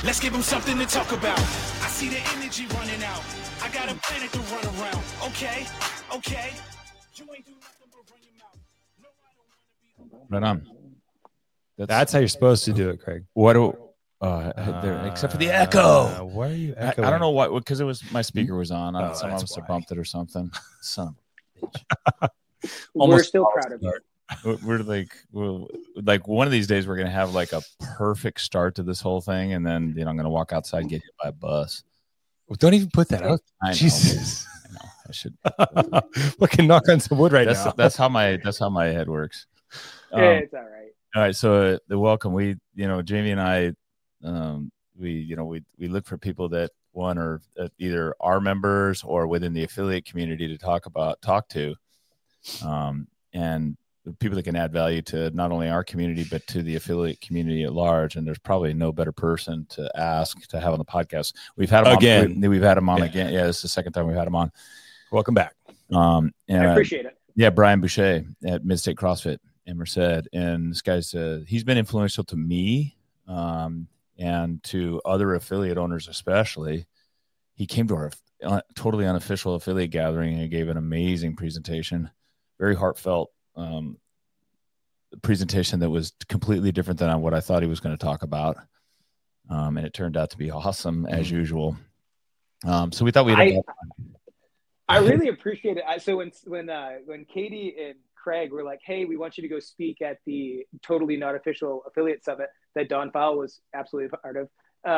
Let's give them something to talk about. I see the energy running out. I got a planet to run around. Okay. You ain't do nothing but run your mouth. No, I don't want to be. Right on. That's how you're supposed to do it, Craig. What do except for the echo. Why are you I echoing? don't know why, because it was my speaker was on. Oh, Someone that's must have why. bumped it or something. Son of We're still proud of you. a bitch. We're like one of these days we're gonna have like a perfect start to this whole thing, and then I'm gonna walk outside and get hit by a bus. Well, don't even put that out. I know. Jesus. I know. I should. Fucking knock on some wood now. That's how my head works. It's all right. All right, so the welcome. We, Jamie and I, we look for people that are either our members or within the affiliate community to talk to, and people that can add value to not only our community but to the affiliate community at large. And there's probably no better person to ask to have on the podcast. We've had him again. We've had him on again. Yeah, this is the second time we've had him on. Welcome back. And I appreciate it. Yeah, Brian Boucher at Mid-State CrossFit in Merced. And this guy's he's been influential to me and to other affiliate owners especially. He came to our totally unofficial affiliate gathering and gave an amazing presentation, very heartfelt presentation that was completely different than what I thought he was going to talk about. And it turned out to be awesome as usual. So we thought I really appreciate it. So when Katie and Craig were like, "Hey, we want you to go speak at the Totally Not Official Affiliate Summit that Don Fowle was absolutely a part of,"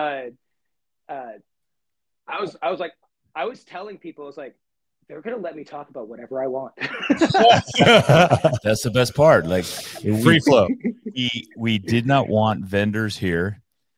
I was telling people, I was like, they're gonna let me talk about whatever I want. That's the best part. Like Free flow. We did not want vendors here.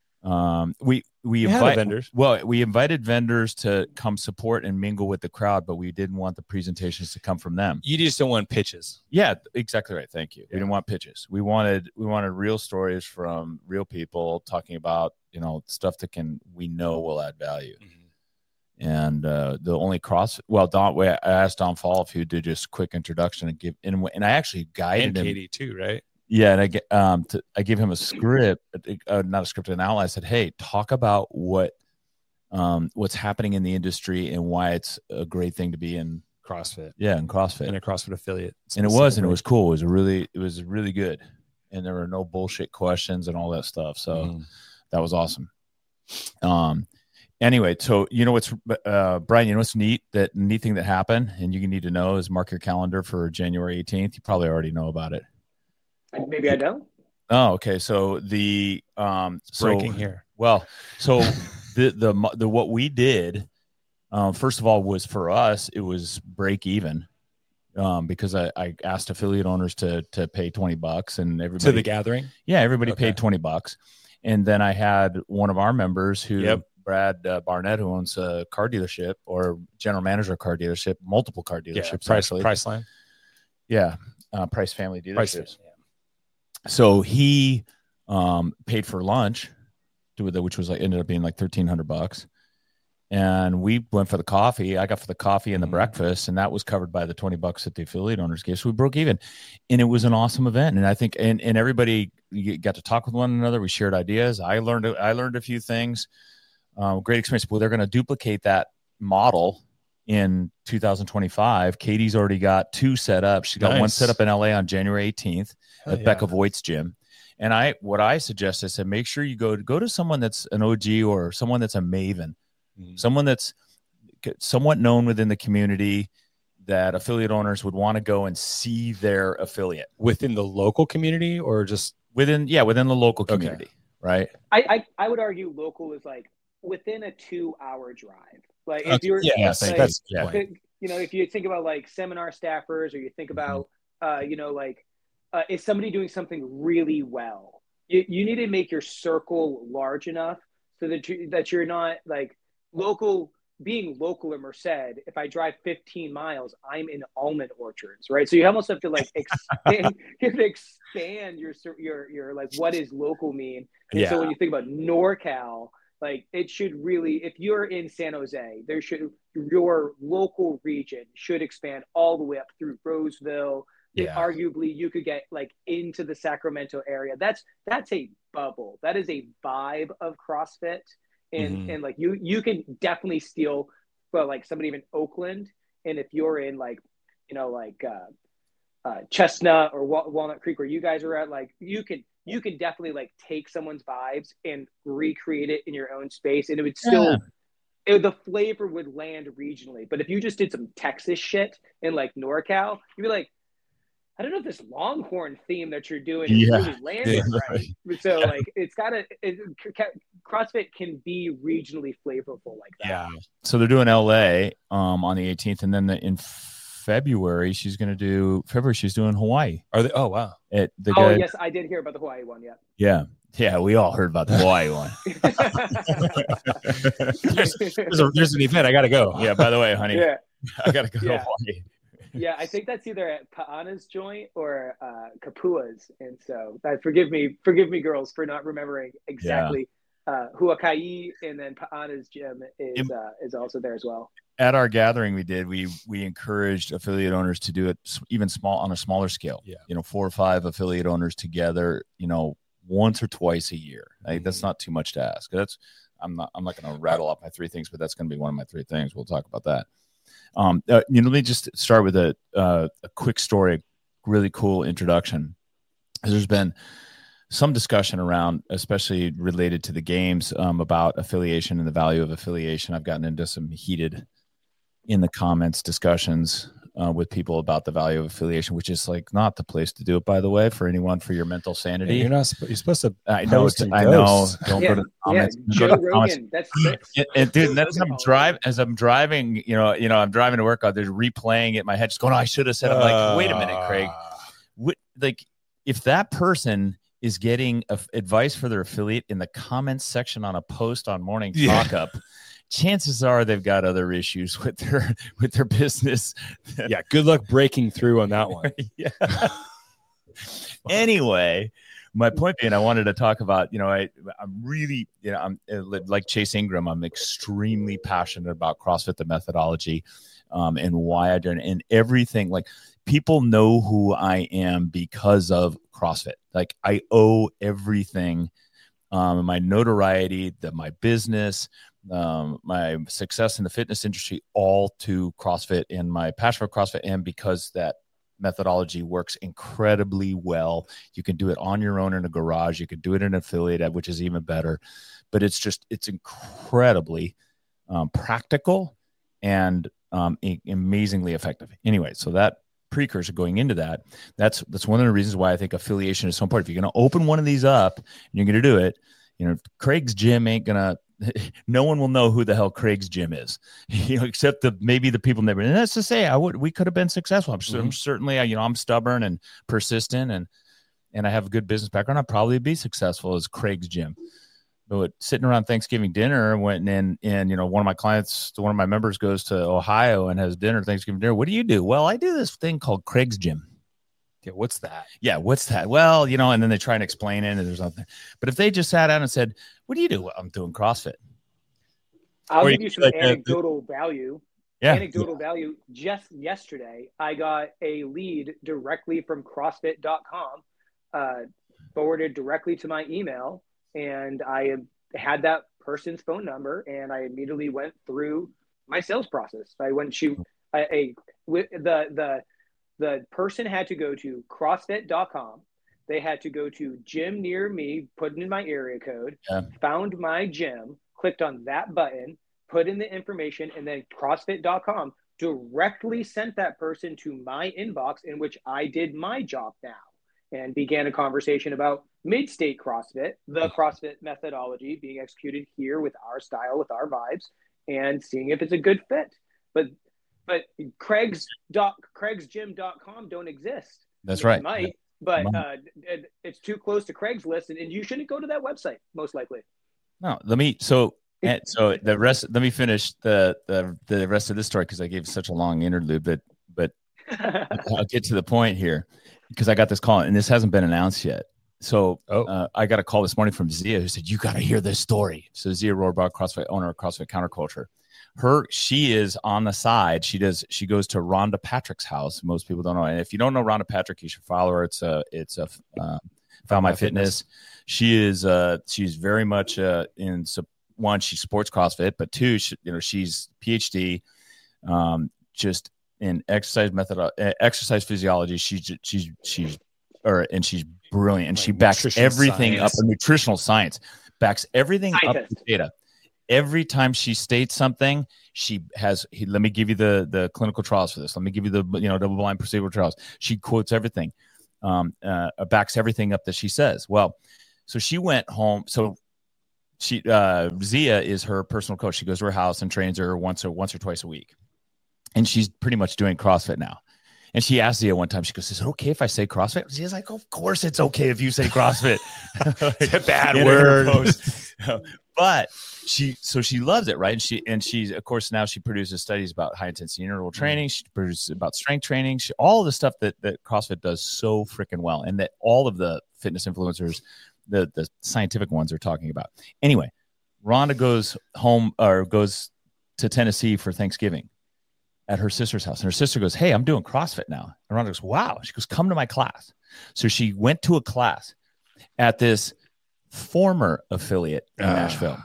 We invited vendors. Well, we invited vendors to come support and mingle with the crowd, but we didn't want the presentations to come from them. You just don't want pitches. Yeah, exactly right. Thank you. Yeah. We didn't want pitches. We wanted real stories from real people talking about, stuff that we know will add value. Mm-hmm. And the only I asked Don Fowle if he would do just a quick introduction and I actually guided him. Katie too, right? Yeah, and I gave him a script, not a script, an outline. I said, "Hey, talk about what's happening in the industry and why it's a great thing to be in CrossFit." Yeah, in CrossFit and a CrossFit affiliate, and it was cool. It was really good, and there were no bullshit questions and all that stuff. So that was awesome. Anyway, so what's Brian? What's neat? That neat thing that happened, and you need to know is mark your calendar for January 18th. You probably already know about it. Maybe I don't. Oh, okay. So breaking here. Well, so the what we did, first of all, was for us, it was break even, because I asked affiliate owners to pay $20 and everybody to the gathering. Yeah, everybody paid $20, and then I had one of our members who. Brad Barnett, who owns a car dealership or general manager of car dealership, multiple car dealerships, Priceline. Yeah. Price Family Dealerships. So he paid for lunch, which was ended up being like $1,300. And we went for the coffee. I got for the coffee and the breakfast, and that was covered by the $20 that the affiliate owners gave. So we broke even, and it was an awesome event. And I think, and everybody got to talk with one another. We shared ideas. I learned a few things. Great experience. Well, they're going to duplicate that model in 2025. Katie's already got 2 set up. She's got one set up in LA on January 18th at Becca Voigt's gym. And what I suggest, I said, make sure you go to someone that's an OG or someone that's a maven, someone that's somewhat known within the community that affiliate owners would want to go and see their affiliate within the local community or just within the local community. Right. I would argue local is like within a 2-hour drive. Like if you're, if you think about like seminar staffers, or you think about, is somebody doing something really well, you need to make your circle large enough so that you're not like being local in Merced. If I drive 15 miles, I'm in almond orchards, right? So you almost have to like expand, expand your like, what does local mean? And so when you think about NorCal, like it should really, if you're in San Jose, your local region should expand all the way up through Roseville. Arguably you could get like into the Sacramento area. That's a bubble. That is a vibe of CrossFit. and like you can definitely steal for like somebody in Oakland, and if you're in like Chestnut or Walnut Creek where you guys are at, like you can definitely like take someone's vibes and recreate it in your own space, and it would still the flavor would land regionally. But if you just did some Texas shit in like NorCal, you'd be like, I don't know if this Longhorn theme that you're doing is really landing right. So like CrossFit can be regionally flavorful like that. Yeah. So they're doing LA on the 18th, and then in February she's doing Hawaii. Are they? Oh wow. Yes, I did hear about the Hawaii one. Yeah, we all heard about the Hawaii one. there's an event. I got to go. Yeah, by the way, honey, I got to go to Hawaii. Yeah, I think that's either at Pa'ana's joint or Kapua's. And so forgive me, girls, for not remembering exactly. Huakai, and then Pa'ana's gym is also there as well. At our gathering we encouraged affiliate owners to do it even on a smaller scale. 4 or 5 affiliate owners together, once or twice a year. That's not too much to ask. I'm not going to rattle off my 3 things, but that's going to be one of my 3 things. We'll talk about that. Let me just start with a quick story, really cool introduction. There's been some discussion around, especially related to the games, about affiliation and the value of affiliation. I've gotten into some heated in the comments discussions with people about the value of affiliation, which is like not the place to do it, by the way, for your mental sanity. You're supposed to. I know. Don't go to the comments. Joe Rogan. That's and dude, that is as I'm driving, I'm driving to work. There's replaying it in my head, just going, "Oh, I should have said." I'm like, wait a minute, Craig. Like, if that person is getting advice for their affiliate in the comments section on a post on Morning Talk Up, chances are they've got other issues with their business. Yeah, good luck breaking through on that one. Anyway, my point being, I wanted to talk about, I'm really, I'm like Chase Ingram. I'm extremely passionate about CrossFit, the methodology, and why I do it, and everything. Like, people know who I am because of CrossFit. Like, I owe everything, my notoriety, my business, my success in the fitness industry, all to CrossFit and my passion for CrossFit, and because that methodology works incredibly well. You can do it on your own in a garage. You could do it in an affiliate, which is even better. But it's incredibly practical and amazingly effective. Anyway, so that precursor going into that's one of the reasons why I think affiliation is so important. If you're going to open one of these up and you're going to do it, Craig's gym ain't going to, no one will know who the hell Craig's gym is, except maybe the people never. And that's to say, we could have been successful. I'm certainly, I'm stubborn and persistent, and I have a good business background. I'd probably be successful as Craig's gym. But sitting around Thanksgiving dinner, one of my members goes to Ohio and has Thanksgiving dinner. What do you do? Well, I do this thing called Craig's gym. Yeah, what's that? Yeah, what's that? Well, and then they try and explain it, and there's nothing. But if they just sat down and said, "What do you do?" Well, I'm doing CrossFit. I'll give you some anecdotal value. Yeah. Anecdotal value. Just yesterday, I got a lead directly from CrossFit.com, forwarded directly to my email, and I had that person's phone number, and I immediately went through my sales process. The person had to go to CrossFit.com. They had to go to gym near me, put in my area code, found my gym, clicked on that button, put in the information, and then CrossFit.com directly sent that person to my inbox, in which I did my job now and began a conversation about mid-state CrossFit, the CrossFit methodology being executed here with our style, with our vibes, and seeing if it's a good fit. But CraigsGym.com don't exist. That's right. It might, but it's too close to Craigslist, and you shouldn't go to that website, most likely. No, let me finish the rest of this story, because I gave such a long interlude, but I'll get to the point here, because I got this call, and this hasn't been announced yet. So I got a call this morning from Zia, who said, "You got to hear this story." So Zia Rohrbach, CrossFit owner of CrossFit Counterculture. She is on the side. She goes to Rhonda Patrick's house. Most people don't know. And if you don't know Rhonda Patrick, you should follow her. It's Found My Fitness. She is, she's very much one, she sports CrossFit, but two, she's PhD, just in exercise physiology. She's brilliant, and she backs everything up. Nutritional science backs everything up with data. Every time she states something, let me give you the clinical trials for this. Let me give you the double-blind placebo trials. She quotes everything, backs everything up that she says. Well, so she went home. So Zia is her personal coach. She goes to her house and trains her once or twice a week. And she's pretty much doing CrossFit now. And she asked Zia one time, she goes, is it okay if I say CrossFit? Zia's like, of course it's okay if you say CrossFit. It's a bad word. But she loves it, right? And she's, of course, now she produces studies about high intensity interval training. She produces about strength training, all the stuff that CrossFit does so freaking well, and that all of the fitness influencers, the scientific ones, are talking about. Anyway, Rhonda goes to Tennessee for Thanksgiving at her sister's house. And her sister goes, hey, I'm doing CrossFit now. And Rhonda goes, wow. She goes, come to my class. So she went to a class at this former affiliate in Nashville.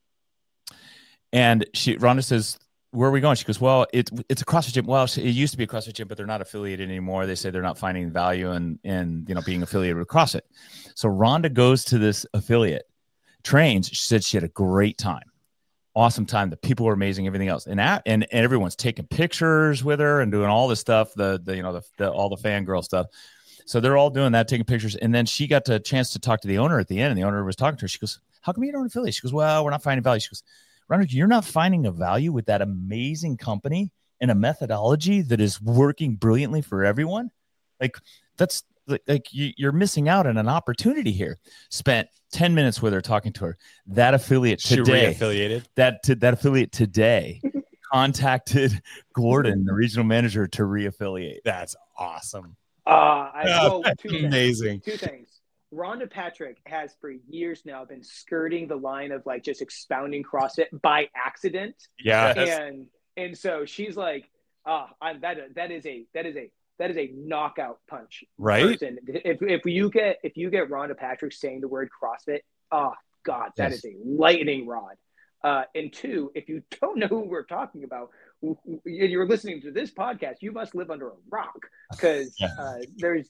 And Rhonda says, where are we going? She goes, well, it's a CrossFit gym. Well, it used to be a CrossFit gym, but they're not affiliated anymore. They say they're not finding value in being affiliated with CrossFit. So Rhonda goes to this affiliate, trains. She said she had a great time. Awesome time. The people were amazing, everything else. And everyone's taking pictures with her and doing all this stuff, all the fangirl stuff. So they're all doing that, taking pictures. And then she got the chance to talk to the owner at the end, and the owner was talking to her. She goes, how come you don't affiliate? She goes, well, we're not finding value. She goes, Rhonda, you're not finding a value with that amazing company and a methodology that is working brilliantly for everyone? Like, that's like you're missing out on an opportunity here. Spent 10 minutes with her, talking to her. That affiliate today, that affiliate today contacted Gordon, the regional manager, to reaffiliate. That's awesome. Amazing. Two things. Rhonda Patrick has for years now been skirting the line of like just expounding CrossFit by accident. Yeah. And so she's like, that is a knockout punch. Right. Person. If you get Rhonda Patrick saying the word CrossFit, oh God, that is a lightning rod. And two, if you don't know who we're talking about, and you're listening to this podcast, you must live under a rock, because there's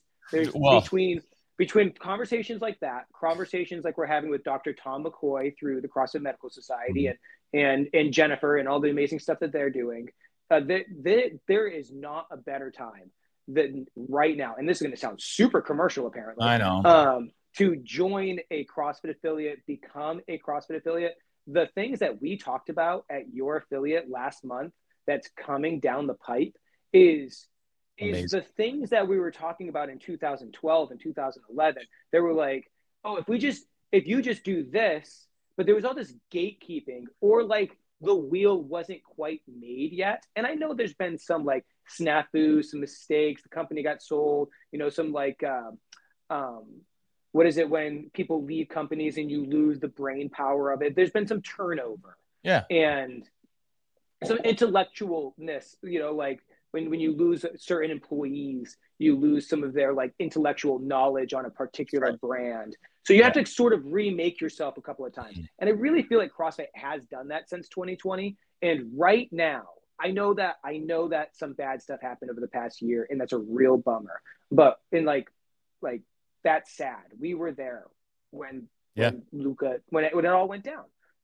between conversations like that, conversations like we're having with Dr. Tom McCoy through the CrossFit Medical Society, and Jennifer and all the amazing stuff that they're doing, there is not a better time than right now. And this is going to sound super commercial, apparently. I know. To join a CrossFit affiliate, become a CrossFit affiliate. The things that we talked about at your affiliate last month that's coming down the pipe is the things that we were talking about in 2012 and 2011. They were like, oh, if you just do this, but there was all this gatekeeping, or like the wheel wasn't quite made yet. And I know there's been some like snafus, some mistakes. The company got sold, some like, what is it when people leave companies and you lose the brain power of it? There's been some turnover. Yeah. And some intellectualness, like when you lose certain employees, you lose some of their like intellectual knowledge on a particular brand. So you have to sort of remake yourself a couple of times. And I really feel like CrossFit has done that since 2020. And right now, I know that some bad stuff happened over the past year, and that's a real bummer. But in like that's sad. We were there when Luca, when it all went down.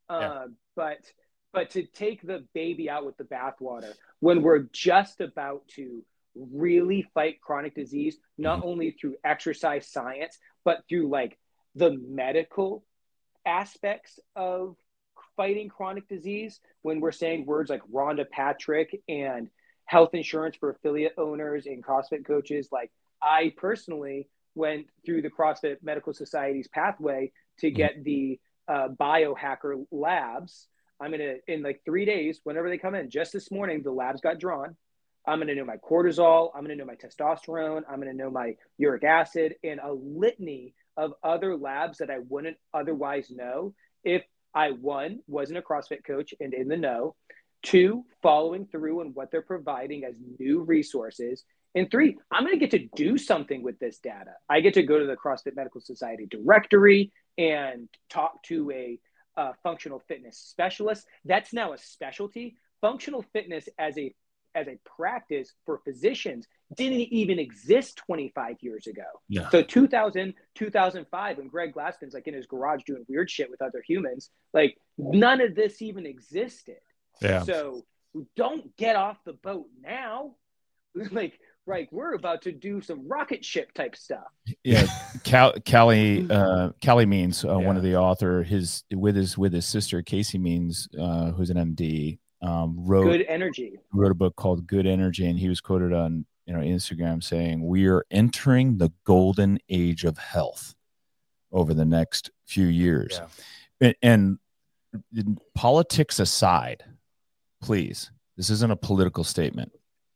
But to take the baby out with the bathwater when we're just about to really fight chronic disease, not only through exercise science, but through like the medical aspects of fighting chronic disease, when we're saying words like Rhonda Patrick and health insurance for affiliate owners and CrossFit coaches. Like, I personally went through the CrossFit Medical Society's pathway to get the biohacker labs. I'm going to, in like 3 days, whenever they come in, just this morning, the labs got drawn. I'm going to know my cortisol. I'm going to know my testosterone. I'm going to know my uric acid, and a litany of other labs that I wouldn't otherwise know if I, one, wasn't a CrossFit coach and in the know, two, following through on what they're providing as new resources, and three, I'm going to get to do something with this data. I get to go to the CrossFit Medical Society directory and talk to a functional fitness specialists. That's now a specialty. Functional fitness as a practice for physicians didn't even exist 25 years ago. Yeah. So 2000, 2005, when Greg Glassman's like in his garage doing weird shit with other humans, like none of this even existed. Yeah. So don't get off the boat now. Like, right, we're about to do some rocket ship type stuff. Yeah, Callie Means, one of the author, with his sister Casey Means, who's an MD, wrote a book called Good Energy, and he was quoted on Instagram saying, "We are entering the golden age of health over the next few years." Yeah. And politics aside, please, this isn't a political statement.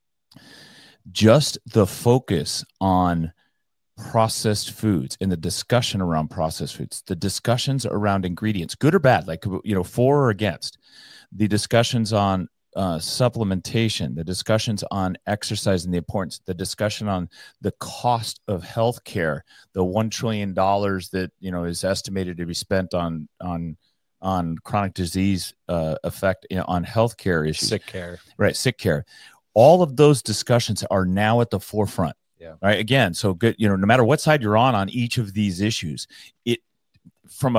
Just the focus on processed foods and the discussion around processed foods, the discussions around ingredients, good or bad, like, for or against, the discussions on supplementation, the discussions on exercise and the importance, the discussion on the cost of healthcare, the $1 trillion that, is estimated to be spent on chronic disease effect on healthcare issues. Sick care. Right, sick care. All of those discussions are now at the forefront. Yeah. Right. Again, so good. No matter what side you're on each of these issues, because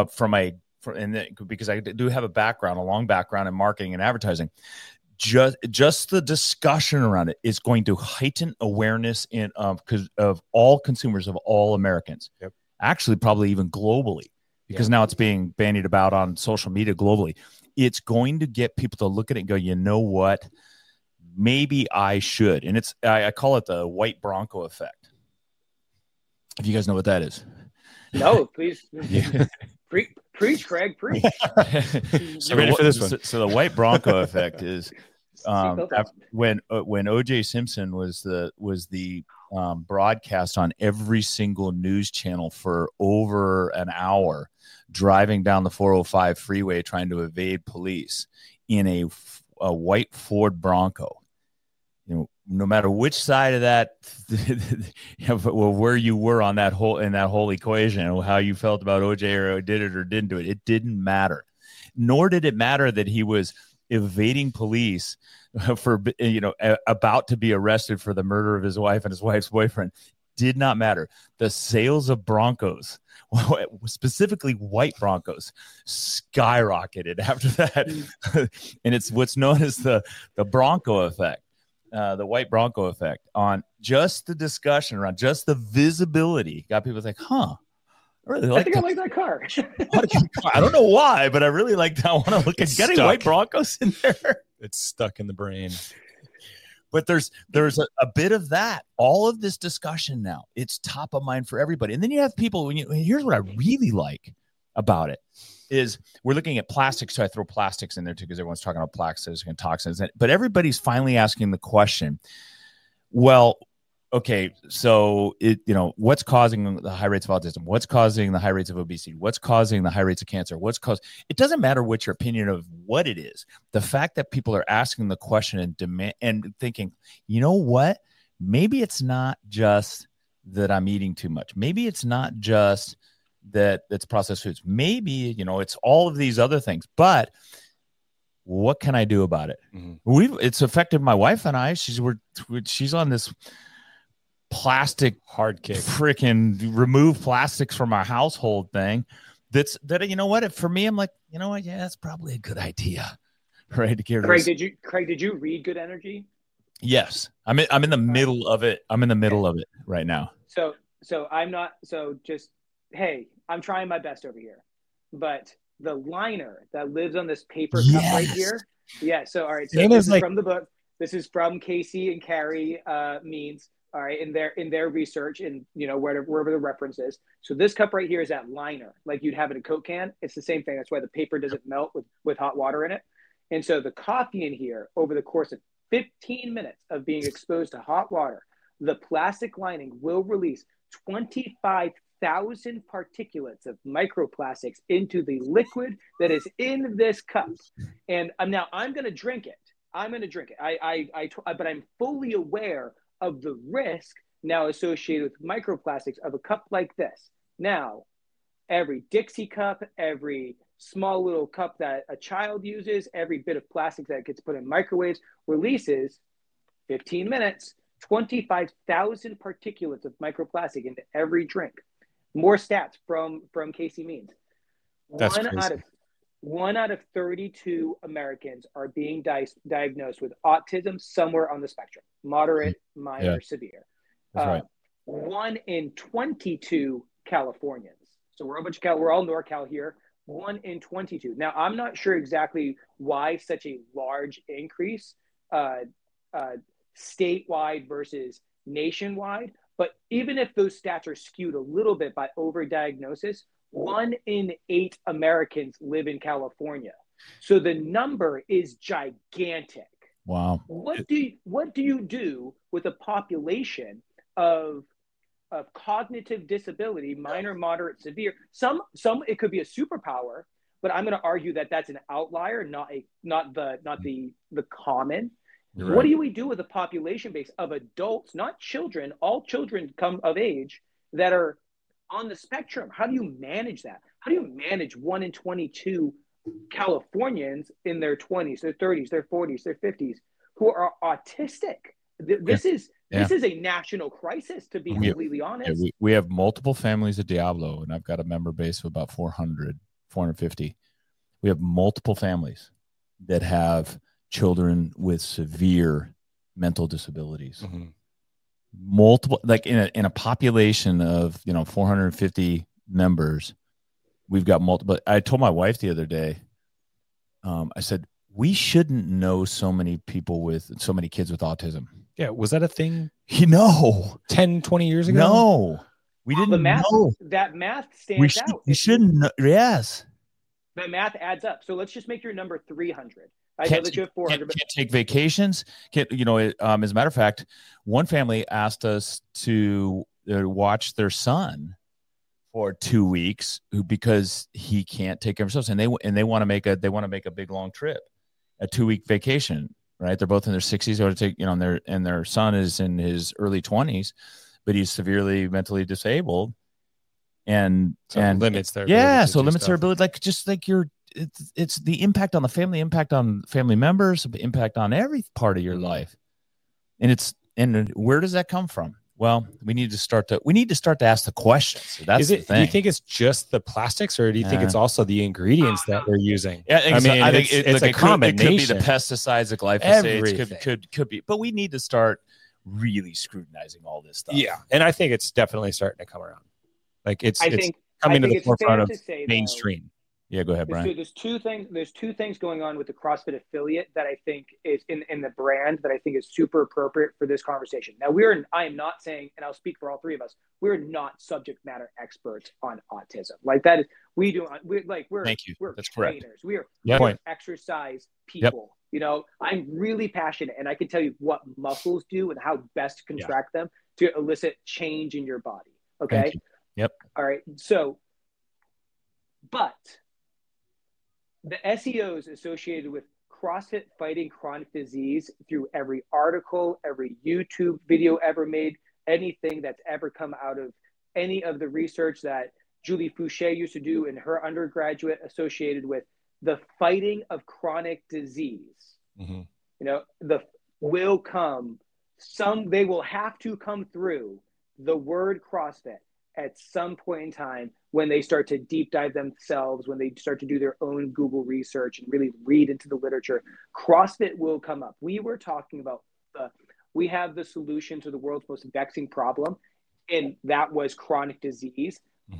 I do have a long background in marketing and advertising. Just the discussion around it is going to heighten awareness of all consumers, of all Americans. Yep. Actually, probably even globally, because now it's being bandied about on social media globally. It's going to get people to look at it and go, you know what? Maybe I should. And I call it the white Bronco effect. If you guys know what that is. No, please. Yeah. Preach, Craig, preach. So ready for this one. So the white Bronco effect is when O.J. Simpson was the broadcast on every single news channel for over an hour, driving down the 405 freeway trying to evade police in a white Ford Bronco. No matter which side of that, where you were on that whole equation, how you felt about OJ or did it or didn't do it, it didn't matter. Nor did it matter that he was evading police for about to be arrested for the murder of his wife and his wife's boyfriend. Did not matter. The sales of Broncos, specifically white Broncos, skyrocketed after that. And it's what's known as the Bronco effect, the white Bronco effect, on just the discussion around just the visibility. Got people like, I really like I like that car. I don't know why, but I really like that. I want to look at getting white Broncos in there. It's stuck in the brain. But there's a bit of that. All of this discussion now, it's top of mind for everybody. And then you have people, here's what I really like about it, is we're looking at plastics. So I throw plastics in there too, because everyone's talking about plastics and toxins. But everybody's finally asking the question, well, okay, so what's causing the high rates of autism? What's causing the high rates of obesity? What's causing the high rates of cancer? It doesn't matter what your opinion of what it is. The fact that people are asking the question and demand and thinking, you know what? Maybe it's not just that I'm eating too much. Maybe it's not just that it's processed foods. Maybe, it's all of these other things, but what can I do about it? Mm-hmm. It's affected my wife and I. She's on this plastic hard kick, freaking remove plastics from our household thing. For me, I'm like, yeah, that's probably a good idea, right? Craig, did you read Good Energy? Yes, I'm in the middle of it. I'm in the middle of it right now. So I'm not. So just, hey, I'm trying my best over here, but the liner that lives on this paper cup right here. Yeah. So all right. So this is from the book. This is from Casey and Carrie Means. All right, in their research, and wherever the reference is. So this cup right here is that liner, like you'd have in a Coke can. It's the same thing. That's why the paper doesn't melt with hot water in it. And so the coffee in here, over the course of 15 minutes of being exposed to hot water, the plastic lining will release 25,000 particulates of microplastics into the liquid that is in this cup. And I'm going to drink it. But I'm fully aware of the risk now associated with microplastics of a cup like this. Now, every Dixie cup, every small little cup that a child uses, every bit of plastic that gets put in microwaves releases 15 minutes, 25,000 particulates of microplastic into every drink. More stats from Casey Means. That's crazy. One out of 32 Americans are being diagnosed with autism somewhere on the spectrum, moderate, minor, severe. That's right. 1 in 22 Californians. So we're all NorCal here. 1 in 22. Now, I'm not sure exactly why such a large increase statewide versus nationwide, but even if those stats are skewed a little bit by overdiagnosis, 1 in 8 Americans live in California. So the number is gigantic. Wow. What do you do with a population of cognitive disability, minor, moderate, severe? Some it could be a superpower, but I'm going to argue that that's an outlier, not the common. Right. What do we do with a population base of adults, not children? All children come of age that are on the spectrum. How do you manage that? How do you manage 1 in 22 Californians in their 20s, their 30s, their 40s, their 50s who are autistic? This is a national crisis, to be completely honest. We have multiple families at Diablo, and I've got a member base of about 450. We have multiple families that have children with severe mental disabilities. Mm-hmm. Multiple, like in a population of 450 members, we've got multiple. I told my wife the other day, I said, we shouldn't know so many people with so many kids with autism. Yeah, was that a thing? 10, 20 years ago? No, we didn't know. That math stands out. We shouldn't know. Yes. That math adds up. So let's just make your number 300. I know that you have 400. Can't take vacations. As a matter of fact, one family asked us to watch their son for 2 weeks because he can't take care of himself, and they want to make a big long trip, a 2-week vacation. Right? They're both in their 60s. They want to take, and their son is in his early 20s, but he's severely mentally disabled, and limits their ability limits their ability. It's the impact on the family, impact on family members, impact on every part of your life. And where does that come from? Well, we need to start to ask the questions. So that's the thing. Do you think it's just the plastics, or do you think it's also the ingredients that we're using? Yeah, I think it's a combination. It could be the pesticides, the glyphosates, could be. But we need to start really scrutinizing all this stuff. Yeah, and I think it's definitely starting to come around. Like it's coming to the forefront of mainstream. Yeah, go ahead, Brian. There's two things going on with the CrossFit affiliate that I think is in the brand that I think is super appropriate for this conversation. Now, I am not saying, and I'll speak for all three of us, we're not subject matter experts on autism. Like that is, we're Thank you. We're That's trainers. correct. We're exercise people. Yep. I'm really passionate, and I can tell you what muscles do and how best to contract them to elicit change in your body. Okay. Yep. All right. So, but the SEOs associated with CrossFit fighting chronic disease through every article, every YouTube video ever made, anything that's ever come out of any of the research that Julie Fouché used to do in her undergraduate associated with the fighting of chronic disease, they will have to come through the word CrossFit at some point in time when they start to deep dive themselves, when they start to do their own Google research and really read into the literature. CrossFit will come up. We were talking about we have the solution to the world's most vexing problem, and that was chronic disease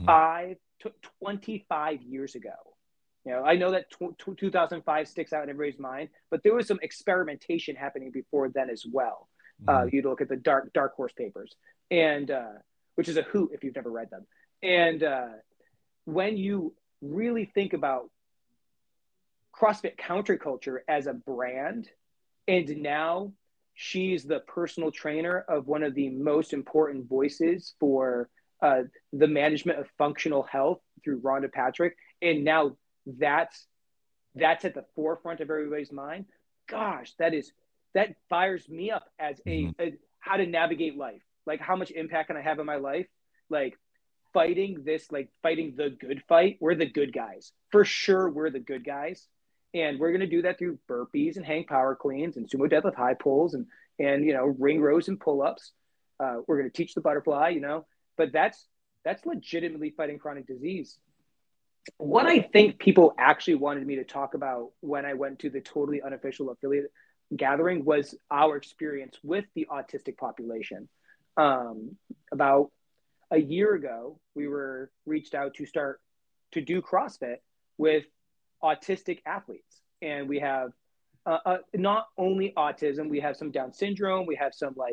25 years ago. I know that 2005 sticks out in everybody's mind, but there was some experimentation happening before then as well. You look at the Dark Horse papers, and which is a hoot if you've never read them. And when you really think about CrossFit Counterculture as a brand, and now she's the personal trainer of one of the most important voices for the management of functional health through Rhonda Patrick, and now that's at the forefront of everybody's mind. Gosh, that fires me up as a how to navigate life. Like, how much impact can I have in my life? Like, fighting the good fight. We're the good guys. For sure, we're the good guys. And we're going to do that through burpees and hang power cleans and sumo deadlift high pulls and ring rows and pull-ups. We're going to teach the butterfly, but that's legitimately fighting chronic disease. What I think people actually wanted me to talk about when I went to the totally unofficial affiliate gathering was our experience with the autistic population. About a year ago, we were reached out to start to do CrossFit with autistic athletes. And we have not only autism, we have some Down syndrome, we have some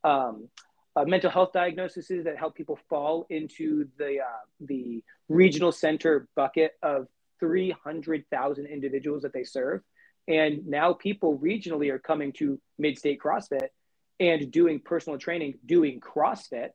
mental health diagnoses that help people fall into the regional center bucket of 300,000 individuals that they serve. And now people regionally are coming to Mid-State CrossFit and doing personal training, doing CrossFit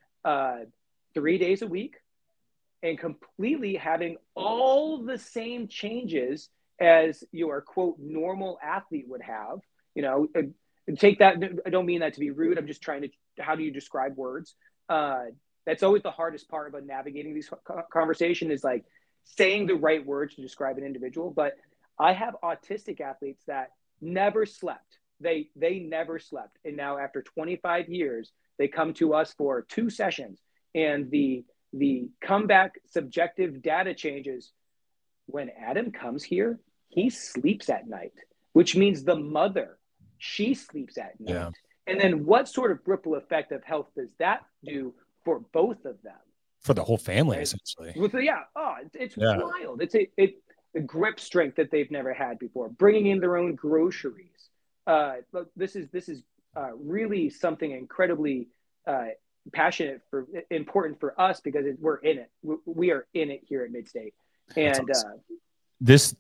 3 days a week, and completely having all the same changes as your quote normal athlete would have. Take that. I don't mean that to be rude. I'm just trying to. How do you describe words? That's always the hardest part about navigating these conversations is like saying the right words to describe an individual. But I have autistic athletes that never slept. They never slept, and now after 25 years, they come to us for 2 sessions, and the comeback subjective data changes. When Adam comes here, he sleeps at night, which means the mother, she sleeps at night. Yeah. And then what sort of ripple effect of health does that do for both of them? For the whole family, right? Essentially. It's wild. It's a grip strength that they've never had before. Bringing in their own groceries. This is really something incredibly passionate important for us because we're in it. We are in it here at Mid-State. And awesome. This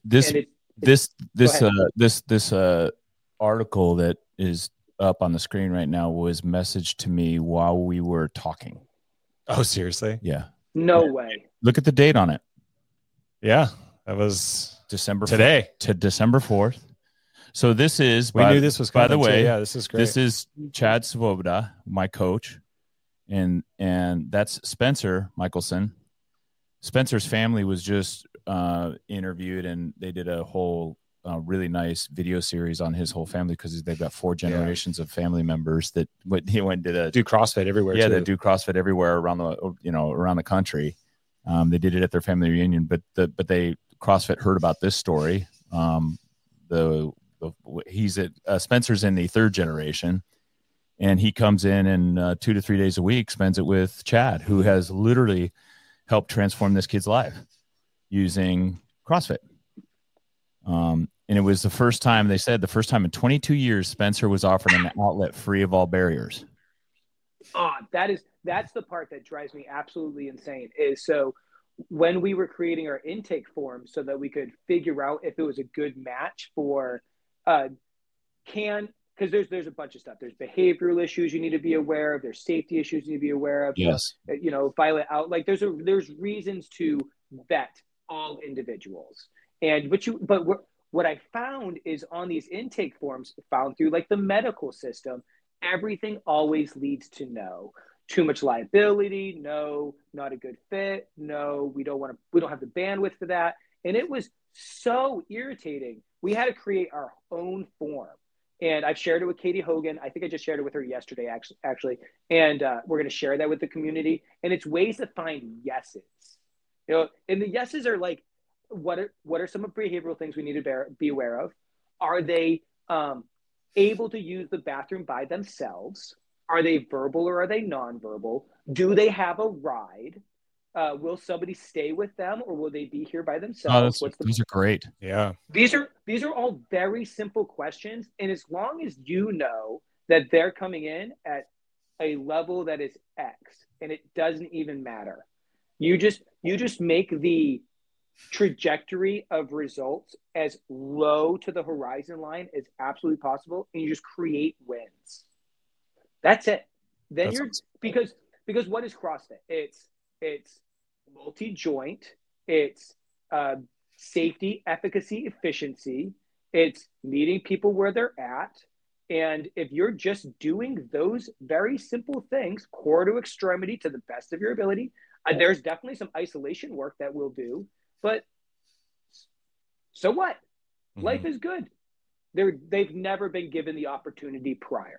article that is up on the screen right now was messaged to me while we were talking. Oh, seriously? Yeah. No way. Look at the date on it. Yeah, that was December today to December 4th. So this is, we knew this was coming. By the way, yeah, this is great. This is Chad Svoboda, my coach, and that's Spencer Michelson. Spencer's family was just interviewed, and they did a whole really nice video series on his whole family because they've got 4 generations of family members that he went and do CrossFit everywhere. Yeah, they do CrossFit everywhere around the country. They did it at their family reunion, but they CrossFit heard about this story. Spencer's in the 3rd generation, and he comes in and 2 to 3 days a week spends it with Chad, who has literally helped transform this kid's life using CrossFit. And it was the first time in 22 years, Spencer was offered an outlet free of all barriers. That's the part that drives me absolutely insane is so when we were creating our intake form so that we could figure out if it was a good match for because there's a bunch of stuff. There's behavioral issues you need to be aware of. There's safety issues you need to be aware of. Yes. Violate out. Like there's reasons to vet all individuals. But what I found is on these intake forms found through like the medical system, everything always leads to no. Too much liability, no, not a good fit, no, we don't have the bandwidth for that. And it was so irritating. We had to create our own form. And I've shared it with Katie Hogan. I think I just shared it with her yesterday, actually. And we're going to share that with the community. And it's ways to find yeses. And the yeses are like, what are some of the behavioral things we need to be aware of? Are they able to use the bathroom by themselves? Are they verbal or are they nonverbal? Do they have a ride? Will somebody stay with them or will they be here by themselves? These are great. Yeah. These are all very simple questions. And as long as you know that they're coming in at a level that is X and it doesn't even matter, you just make the trajectory of results as low to the horizon line as absolutely possible. And you just create wins. That's it. Then because what is CrossFit? It's multi-joint, it's safety, efficacy, efficiency, it's meeting people where they're at. And if you're just doing those very simple things, core to extremity to the best of your ability, There's definitely some isolation work that we'll do, but so what? Mm-hmm. Life is good. They've never been given the opportunity prior.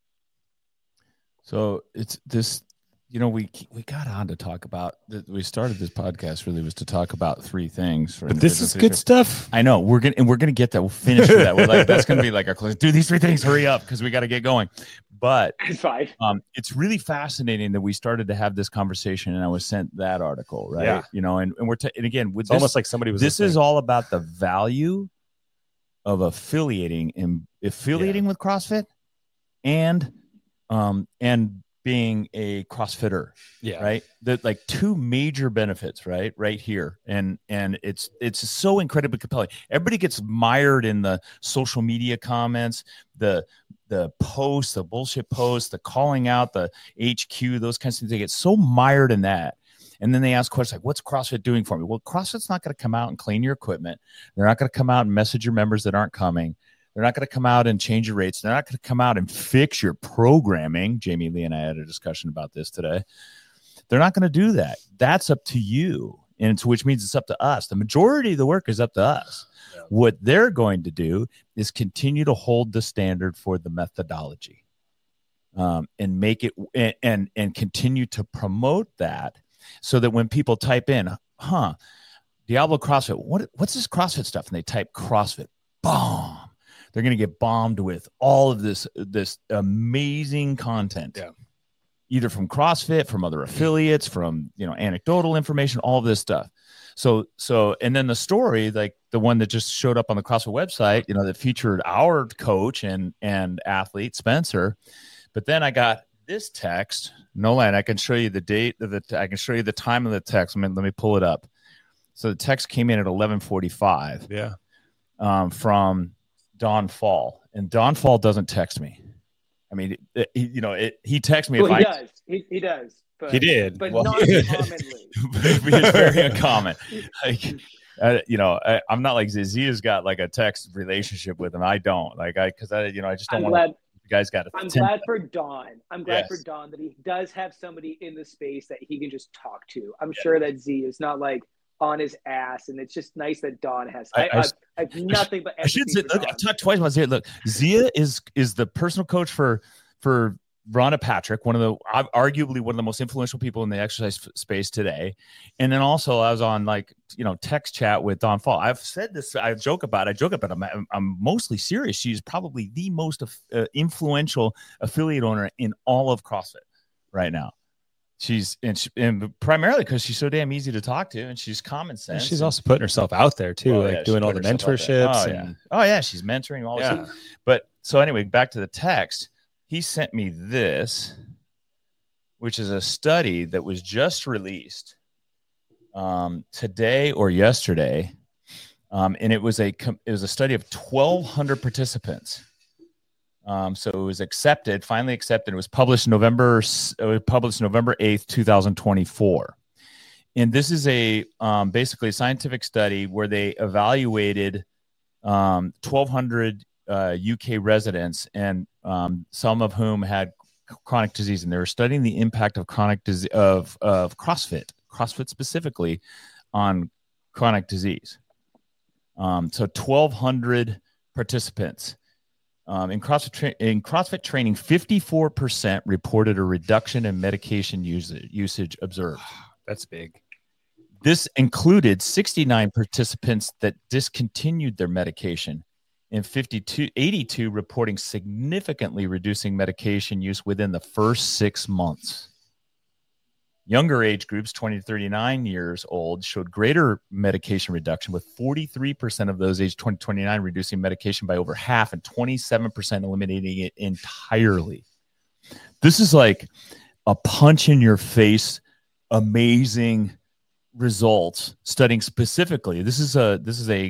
So it's this, we got on to talk about, we started this podcast really was to talk about three things. But this is good stuff. I know we're going to get that. We'll finish with that. We're like, that's going to be like our close. Do these three things, hurry up, because we got to get going. But it's fine. It's really fascinating that we started to have this conversation, and I was sent that article, right? Yeah. And we're and again with it's almost like somebody was. This listening. Is all about the value of affiliating with CrossFit, and being a CrossFitter, right? That like two major benefits, right here, and it's so incredibly compelling. Everybody gets mired in the social media comments, the posts, the bullshit posts, the calling out, the HQ, those kinds of things. They get so mired in that. And then they ask questions like, what's CrossFit doing for me? Well, CrossFit's not going to come out and clean your equipment. They're not going to come out and message your members that aren't coming. They're not going to come out and change your rates. They're not going to come out and fix your programming. Jamie Lee and I had a discussion about this today. They're not going to do that. That's up to you. Which means it's up to us. The majority of the work is up to us. Yeah. What they're going to do is continue to hold the standard for the methodology, and make it and continue to promote that, so that when people type in, Diablo CrossFit, what's this CrossFit stuff? And they type CrossFit, bomb. They're going to get bombed with all of this amazing content. Yeah. Either from CrossFit, from other affiliates, from, anecdotal information, all of this stuff. So, and then the story, like the one that just showed up on the CrossFit website, that featured our coach and athlete Spencer. But then I got this text, Nolan, I can show you the date I can show you the time of the text. Let me pull it up. So the text came in at 11:45. Yeah. From Don Fall, and Don Fall doesn't text me. I mean, he texts me. Well, he does. But, he did, but not commonly. It's very uncommon. I'm not like Zia's got like a text relationship with him. I don't because I just don't want. You guys got to. I'm glad for Don. I'm glad for Don that he does have somebody in the space that he can just talk to. I'm sure that Z is not like on his ass, and it's just nice that Don has. I have nothing but. I should say. Look, I've talked twice about Zia. Look, Zia is the personal coach for Rhonda Patrick, arguably one of the most influential people in the exercise space today. And then also I was on text chat with Don Fall. I've said this. I joke about it. I'm mostly serious. She's probably the most influential affiliate owner in all of CrossFit right now. She's and primarily because she's so damn easy to talk to, and she's common sense. And she's also putting herself out there too, doing all the mentorships. She's mentoring all this. But so anyway, back to the text. He sent me this, which is a study that was just released today or yesterday, and it was a study of 1,200 participants. So it was finally accepted. It was published November 8th, 2024. And this is basically a scientific study where they evaluated 1,200 UK residents, and some of whom had chronic disease. And they were studying the impact of chronic disease of CrossFit specifically on chronic disease. So 1,200 participants. In CrossFit training, 54% reported a reduction in medication usage observed. That's big. This included 69 participants that discontinued their medication, and 82 reporting significantly reducing medication use within the first 6 months. Younger age groups, 20 to 39 years old, showed greater medication reduction, with 43% of those aged 20 to 29 reducing medication by over half and 27% eliminating it entirely. This is like a punch in your face, amazing results studying specifically. This is a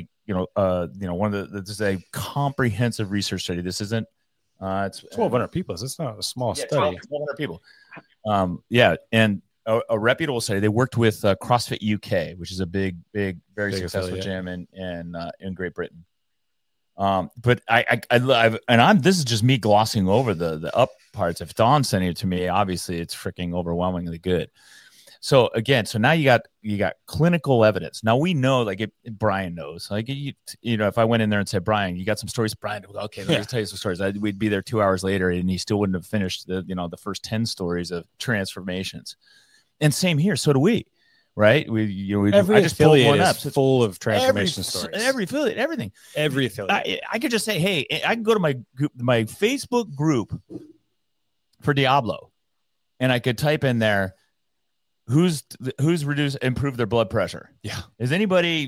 comprehensive research study. This isn't it's 1,200 people. It's not a small study. 1,200 people. And a reputable study. They worked with CrossFit UK, which is a big, very successful gym in Great Britain. But this is just me glossing over the up parts. If Don's sending it to me, obviously it's freaking overwhelmingly good. So again, so now you got clinical evidence. Now we know, like Brian knows, like if I went in there and said, Brian, you got some stories, Brian, okay, let me tell you some stories. We'd be there 2 hours later, and he still wouldn't have finished the first 10 stories of transformations. And same here, so do we, right? Every I just affiliate is full of transformation stories. Every affiliate, everything. Every affiliate. I could just say, hey, I can go to my Facebook group for Diablo, and I could type in there, who's improved their blood pressure? Yeah. Is anybody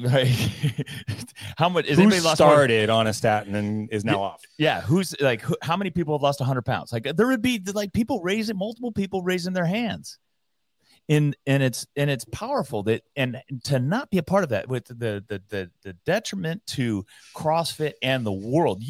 how much is who anybody started on a statin and is now off? Yeah. Who's like how many people have lost 100 pounds? Like there would be like multiple people raising their hands. And it's powerful that and to not be a part of that with the detriment to CrossFit and the world.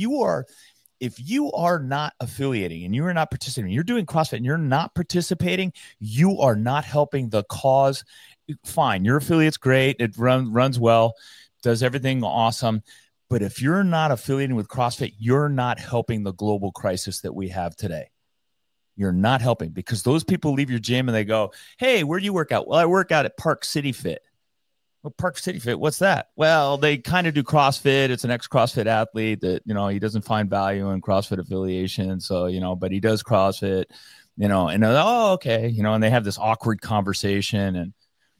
If you are not affiliating and you are not participating, you're doing CrossFit and you're not participating, you are not helping the cause. Fine, your affiliate's great. It runs well, does everything awesome. But if you're not affiliating with CrossFit, you're not helping the global crisis that we have today. You're not helping because those people leave your gym and they go, hey, where do you work out? Well, I work out at Park City Fit. Well, Park City Fit, what's that? Well, they kind of do CrossFit. It's an ex-CrossFit athlete that, he doesn't find value in CrossFit affiliation. So, but he does CrossFit, and oh, okay. And they have this awkward conversation.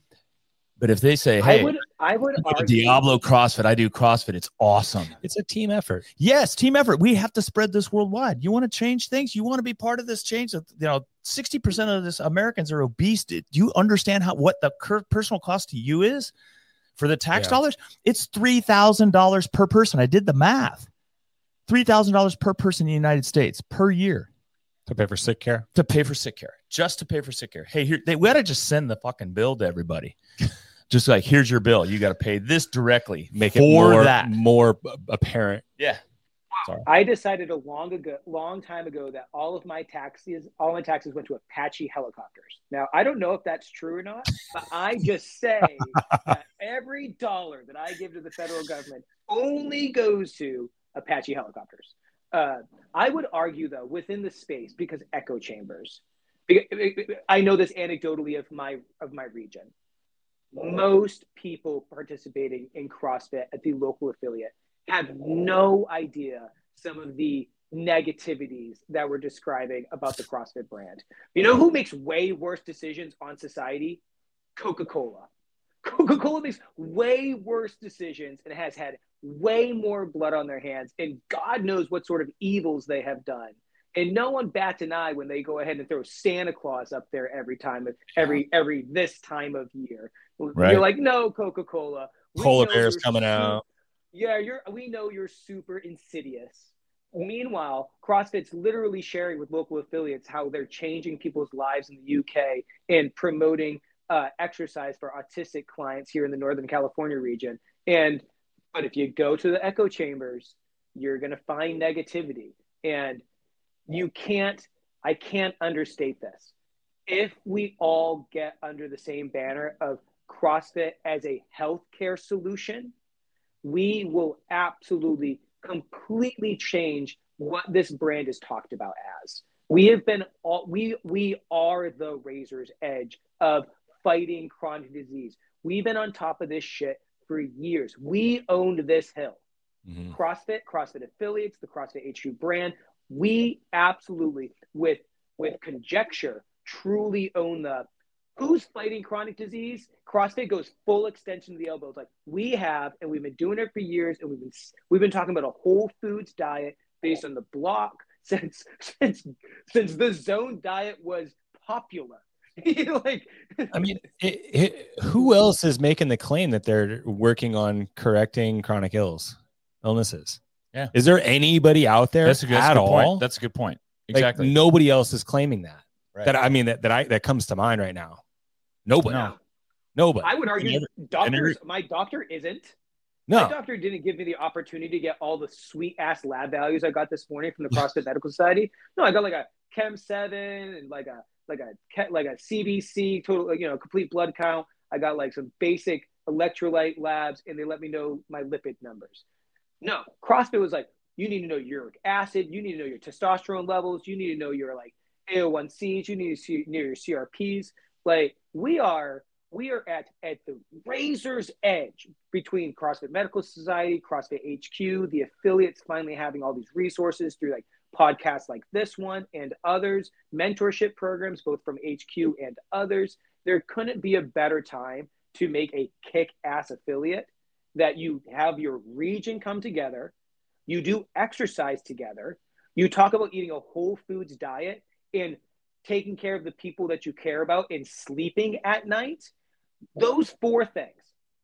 But if they say, hey, I would argue, Diablo CrossFit, I do CrossFit. It's awesome. It's a team effort. Yes. Team effort. We have to spread this worldwide. You want to change things. You want to be part of this change. 60% of this Americans are obese. Do you understand what the personal cost to you is for the tax dollars? It's $3,000 per person. I did the math. $3,000 per person in the United States per year. To pay for sick care? To pay for sick care. Just to pay for sick care. Hey, we got to just send the fucking bill to everybody. Just like, here's your bill. You got to pay this directly. Make it more apparent. Yeah. Sorry. I decided a long time ago that all my taxes went to Apache helicopters. Now, I don't know if that's true or not, but I just say that every dollar that I give to the federal government only goes to Apache helicopters. I would argue, though, within the space, because echo chambers, I know this anecdotally of my region. Most people participating in CrossFit at the local affiliate have no idea some of the negativities that we're describing about the CrossFit brand. You know who makes way worse decisions on society? Coca-Cola. Coca-Cola makes way worse decisions and has had way more blood on their hands, and God knows what sort of evils they have done. And no one bats an eye when they go ahead and throw Santa Claus up there every this time of year. Right. You're like, no, Coca-Cola. Polar bears coming out. Yeah, we know you're super insidious. Meanwhile, CrossFit's literally sharing with local affiliates how they're changing people's lives in the UK and promoting exercise for autistic clients here in the Northern California region. But if you go to the echo chambers, you're going to find negativity. And I can't understate this. If we all get under the same banner of CrossFit as a healthcare solution, we will absolutely completely change what this brand is talked about as. We are the razor's edge of fighting chronic disease. We've been on top of this shit for years. We owned this hill. Mm-hmm. CrossFit affiliates, the CrossFit HQ brand. We absolutely, with conjecture, truly own who's fighting chronic disease. CrossFit goes full extension to the elbows. Like we have, and we've been doing it for years, and we've been talking about a whole foods diet based on the block since the zone diet was popular. I mean, who else is making the claim that they're working on correcting chronic illnesses? Yeah. Is there anybody out there at all? Point. That's a good point. Exactly. Like, nobody else is claiming that. Right. That comes to mind right now. Nobody. No. Nobody. I would argue my doctor isn't. No. My doctor didn't give me the opportunity to get all the sweet ass lab values I got this morning from the CrossFit Medical Society. No, I got like a Chem 7 and like a CBC total, complete blood count. I got like some basic electrolyte labs, and they let me know my lipid numbers. No, CrossFit was like, you need to know uric acid, you need to know your testosterone levels, you need to know your like AO1Cs, you need to know your CRPs. Like we are at the razor's edge between CrossFit Medical Society, CrossFit HQ, the affiliates finally having all these resources through like podcasts like this one and others, mentorship programs, both from HQ and others. There couldn't be a better time to make a kick-ass affiliate that you have your region come together, you do exercise together, you talk about eating a whole foods diet and taking care of the people that you care about and sleeping at night. Those 4 things,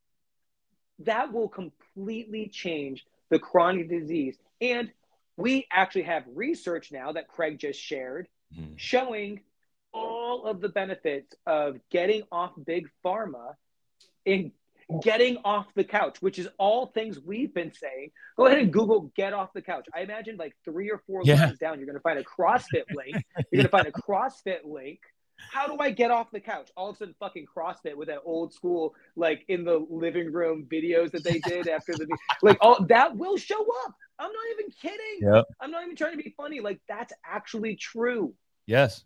that will completely change the chronic disease. And we actually have research now that Craig just shared showing all of the benefits of getting off big pharma and getting off the couch, which is all things we've been saying. Go ahead and Google get off the couch. I imagine like 3 or 4 lines down, you're going to find a CrossFit link. You're going to find a CrossFit link. How do I get off the couch? All of a sudden, fucking CrossFit with that old school, like in the living room videos that they did after the, like all that will show up. I'm not even kidding. Yep. I'm not even trying to be funny. Like that's actually true. Yes.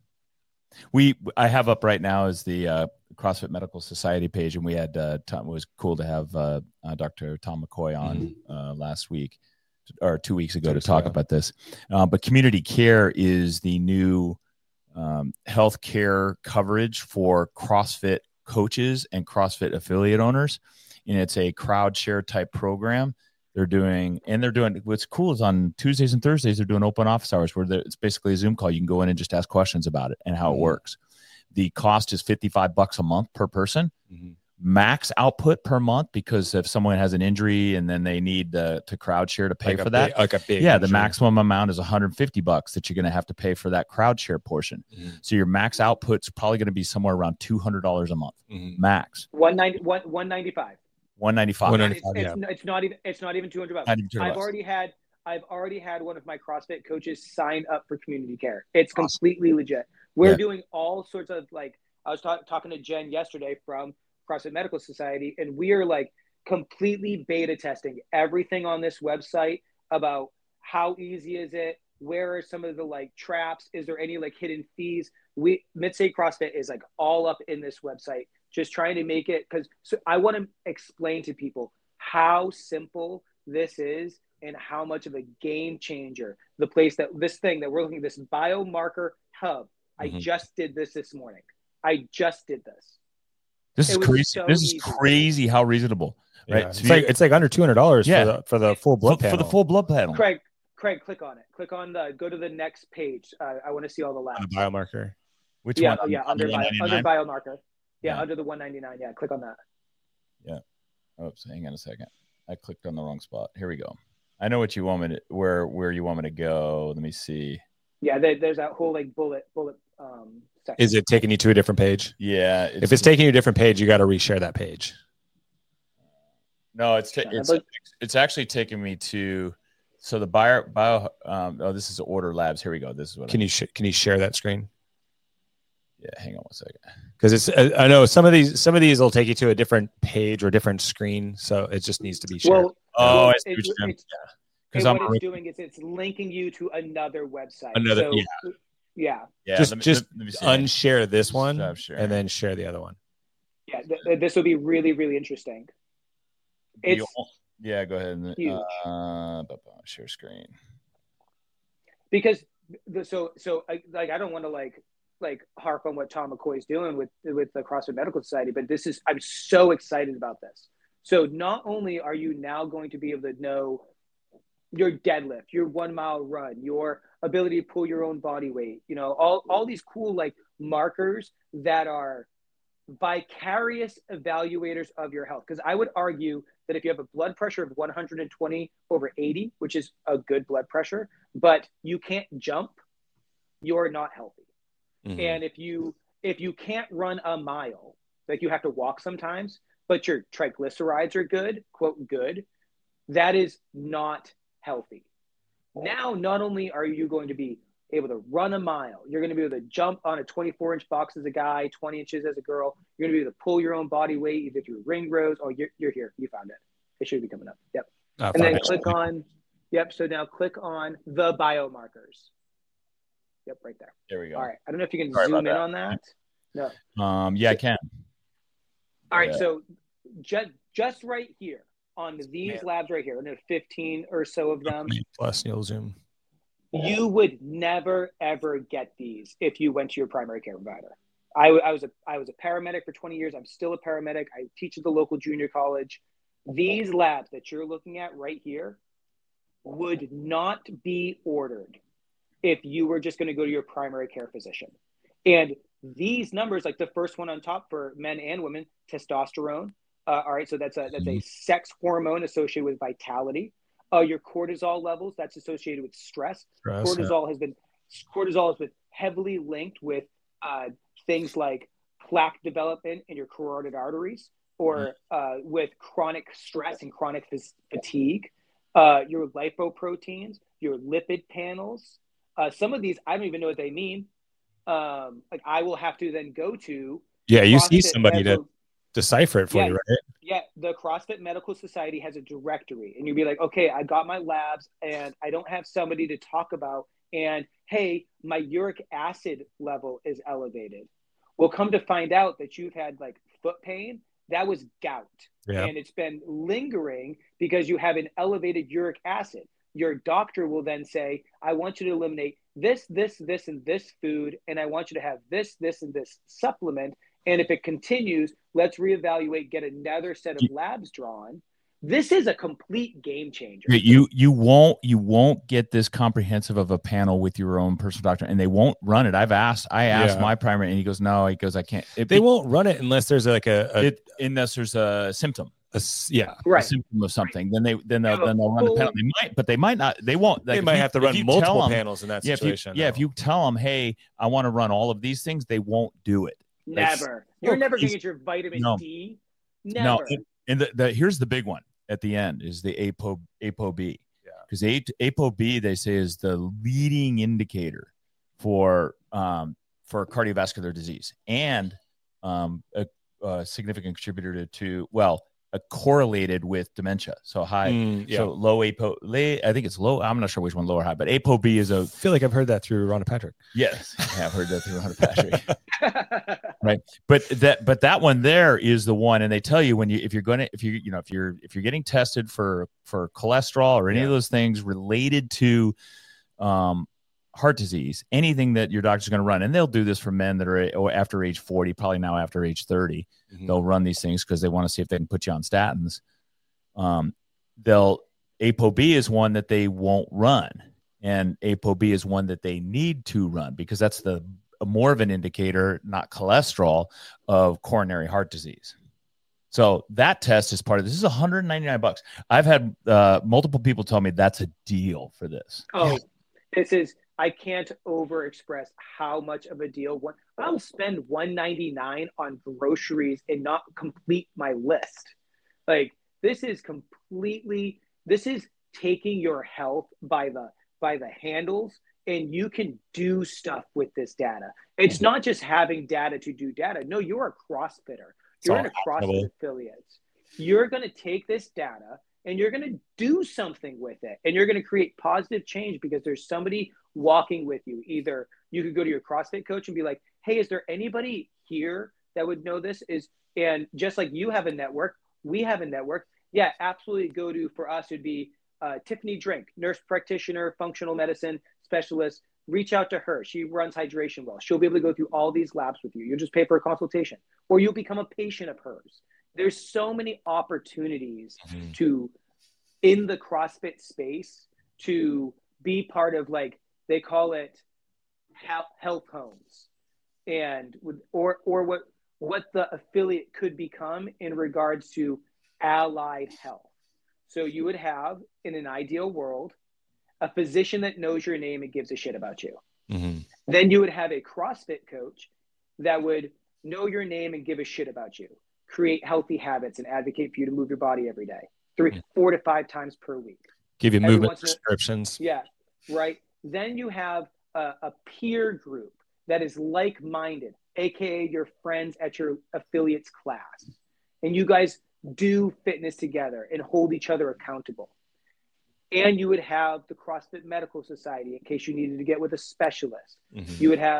I have up right now is the CrossFit Medical Society page, and we had Tom. It was cool to have Dr. Tom McCoy on last week or 2 weeks ago to talk about this. But community care is the new healthcare coverage for CrossFit coaches and CrossFit affiliate owners, and it's a crowd share type program. They're doing what's cool is on Tuesdays and Thursdays, they're doing open office hours where it's basically a Zoom call. You can go in and just ask questions about it and how it works. The cost is $55 a month per person, max output per month, because if someone has an injury and then they need to crowd share to pay for that, the maximum amount is $150 that you're going to have to pay for that crowd share portion. So your max output's probably going to be somewhere around $200 a month, max. $195. $195. It's not even $200. I've already had one of my CrossFit coaches sign up for community care. It's completely legit. We're doing all sorts of like, I was talking to Jen yesterday from CrossFit Medical Society, and we are like completely beta testing everything on this website about how easy is it? Where are some of the like traps? Is there any like hidden fees? Mid-State CrossFit is like all up in this website, just trying to make it, because I want to explain to people how simple this is and how much of a game changer this thing that we're looking at, this biomarker hub. I just did this morning. I just did this. This is crazy. This is crazy how reasonable, right? Yeah. So it's like under $200 for the full blood panel. For the full blood panel. Craig, click on it. Go to the next page. I want to see all the labs. On the biomarker. Which one? Under biomarker. Yeah, under the 199. Yeah, click on that. Yeah. Oops, hang on a second. I clicked on the wrong spot. Here we go. I know what you want me to, where you want me to go. Let me see. Yeah, there's that whole like bullet section. Is it taking you to a different page? Yeah. If it's taking you to a different page, you got to reshare that page. No, it's actually taking me to, so the this is Order Labs. Here we go. This is what can you share that screen? Yeah, hang on 1 second. Because it's I know some of these will take you to a different page or different scrn, so it just needs to be shared. What it's doing is it's linking you to another website. Just unshare this one and then share the other one. Yeah, this will be really, really interesting. Go ahead and share screen. Because I don't want to like harp on what Tom McCoy is doing with the CrossFit Medical Society, but I'm so excited about this. So not only are you now going to be able to know your deadlift, your 1 mile run, your ability to pull your own body weight, all these cool like markers that are vicarious evaluators of your health. Because I would argue that if you have a blood pressure of 120/80, which is a good blood pressure, but you can't jump, you're not healthy. And if you can't run a mile, like you have to walk sometimes, but your triglycerides are good, quote good, that is not healthy. Now, not only are you going to be able to run a mile, you're going to be able to jump on a 24-inch box as a guy, 20 inches as a girl. You're going to be able to pull your own body weight either through ring rows. Oh, you're here. You found it. It should be coming up. Yep. And then click on, so now click on the biomarkers. Yep, right there. There we go. All right. I don't know if you can zoom in on that. No. Yeah, I can. All right. So just right here on these labs right here, and there's 15 or so of them. Plus you'll zoom. You would never ever get these if you went to your primary care provider. I was a paramedic for 20 years. I'm still a paramedic. I teach at the local junior college. These labs that you're looking at right here would not be ordered if you were just going to go to your primary care physician. And these numbers, like the first one on top for men and women, testosterone. All right, so that's a sex hormone associated with vitality. Your cortisol levels, that's associated with stress. Cortisol has been heavily linked with things like plaque development in your carotid arteries, or with chronic stress and chronic fatigue. Your lipoproteins, your lipid panels. Some of these, I don't even know what they mean. Like I will have to then go to. Yeah, you see somebody to decipher it for you, right? Yeah, the CrossFit Medical Society has a directory, and you'd be like, okay, I got my labs, and I don't have somebody to talk about. And hey, my uric acid level is elevated. We'll come to find out that you've had like foot pain. That was gout. Yeah. And it's been lingering because you have an elevated uric acid. Your doctor will then say, I want you to eliminate this, and this food, and I want you to have this, and this supplement. And if it continues, let's reevaluate, get another set of labs drawn. This is a complete game changer. You won't get this comprehensive of a panel with your own personal doctor, and they won't run it. I asked my primary, and he goes, no, I can't. They won't run it unless there's like unless there's a symptom. A symptom of something. Then they'll run the panel. They might not. They won't. They might have to run multiple panels in that situation. If you tell them, hey, I want to run all of these things, they won't do it. Never. You're never going to get your vitamin D. Never. No. And here's the big one at the end is the ApoB. Yeah. Because ApoB, they say, is the leading indicator for cardiovascular disease and a significant contributor to correlated with dementia. So high, so low I think it's low. I'm not sure which one, low or high, but ApoB is I feel like I've heard that through Rhonda Patrick. Yes, I've heard that through Rhonda Patrick. Right, but that one there is the one, and they tell you if you're getting tested for cholesterol or any of those things related to heart disease, anything that your doctor's going to run, and they'll do this for men that are after age 40, probably now after age 30, they'll run these things because they want to see if they can put you on statins. ApoB is one that they won't run, and ApoB is one that they need to run because that's more of an indicator, not cholesterol, of coronary heart disease. So that test is part of this. This is $199. I've had multiple people tell me that's a deal for this. Oh, this is. I can't overexpress how much of a deal. I'll spend $199 on groceries and not complete my list. Like this is taking your health by the handles, and you can do stuff with this data. It's not just having data to do data. No, you're a CrossFitter. You're in a CrossFit affiliate. You're going to take this data and you're going to do something with it, and you're going to create positive change because there's somebody walking with you. Either you could go to your CrossFit coach and be like, hey, is there anybody here that would know this? And just like you have a network, we have a network. Yeah, absolutely. For us, it'd be Tiffany Drink, nurse practitioner, functional medicine specialist. Reach out to her. She runs Hydration Well. She'll be able to go through all these labs with you. You'll just pay for a consultation, or you'll become a patient of hers. There's so many opportunities in the CrossFit space to be part of, like, they call it health homes, and or what the affiliate could become in regards to allied health. So you would have, in an ideal world, a physician that knows your name and gives a shit about you. Then you would have a CrossFit coach that would know your name and give a shit about you, create healthy habits, and advocate for you to move your body every day, 4 to 5 times per week. Give you movement prescriptions. Yeah, right. Then you have a peer group that is like-minded, aka your friends at your affiliate's class, and you guys do fitness together and hold each other accountable. And you would have the CrossFit Medical Society in case you needed to get with a specialist. You would have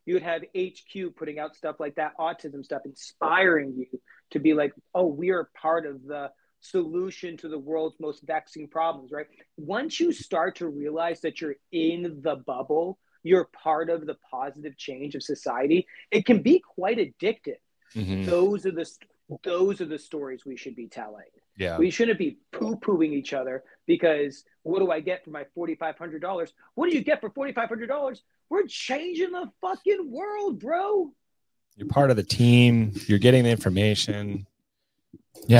You would have HQ putting out stuff like that, autism stuff, inspiring you to be like, oh, we are part of the solution to the world's most vexing problems, right? Once you start to realize that you're in the bubble, you're part of the positive change of society, it can be quite addictive. Mm-hmm. Those are the stories we should be telling. Yeah. We shouldn't be poo-pooing each other because what do I get for my $4,500? What do you get for $4,500? We're changing the fucking world, bro. You're part of the team. You're getting the information. Yeah.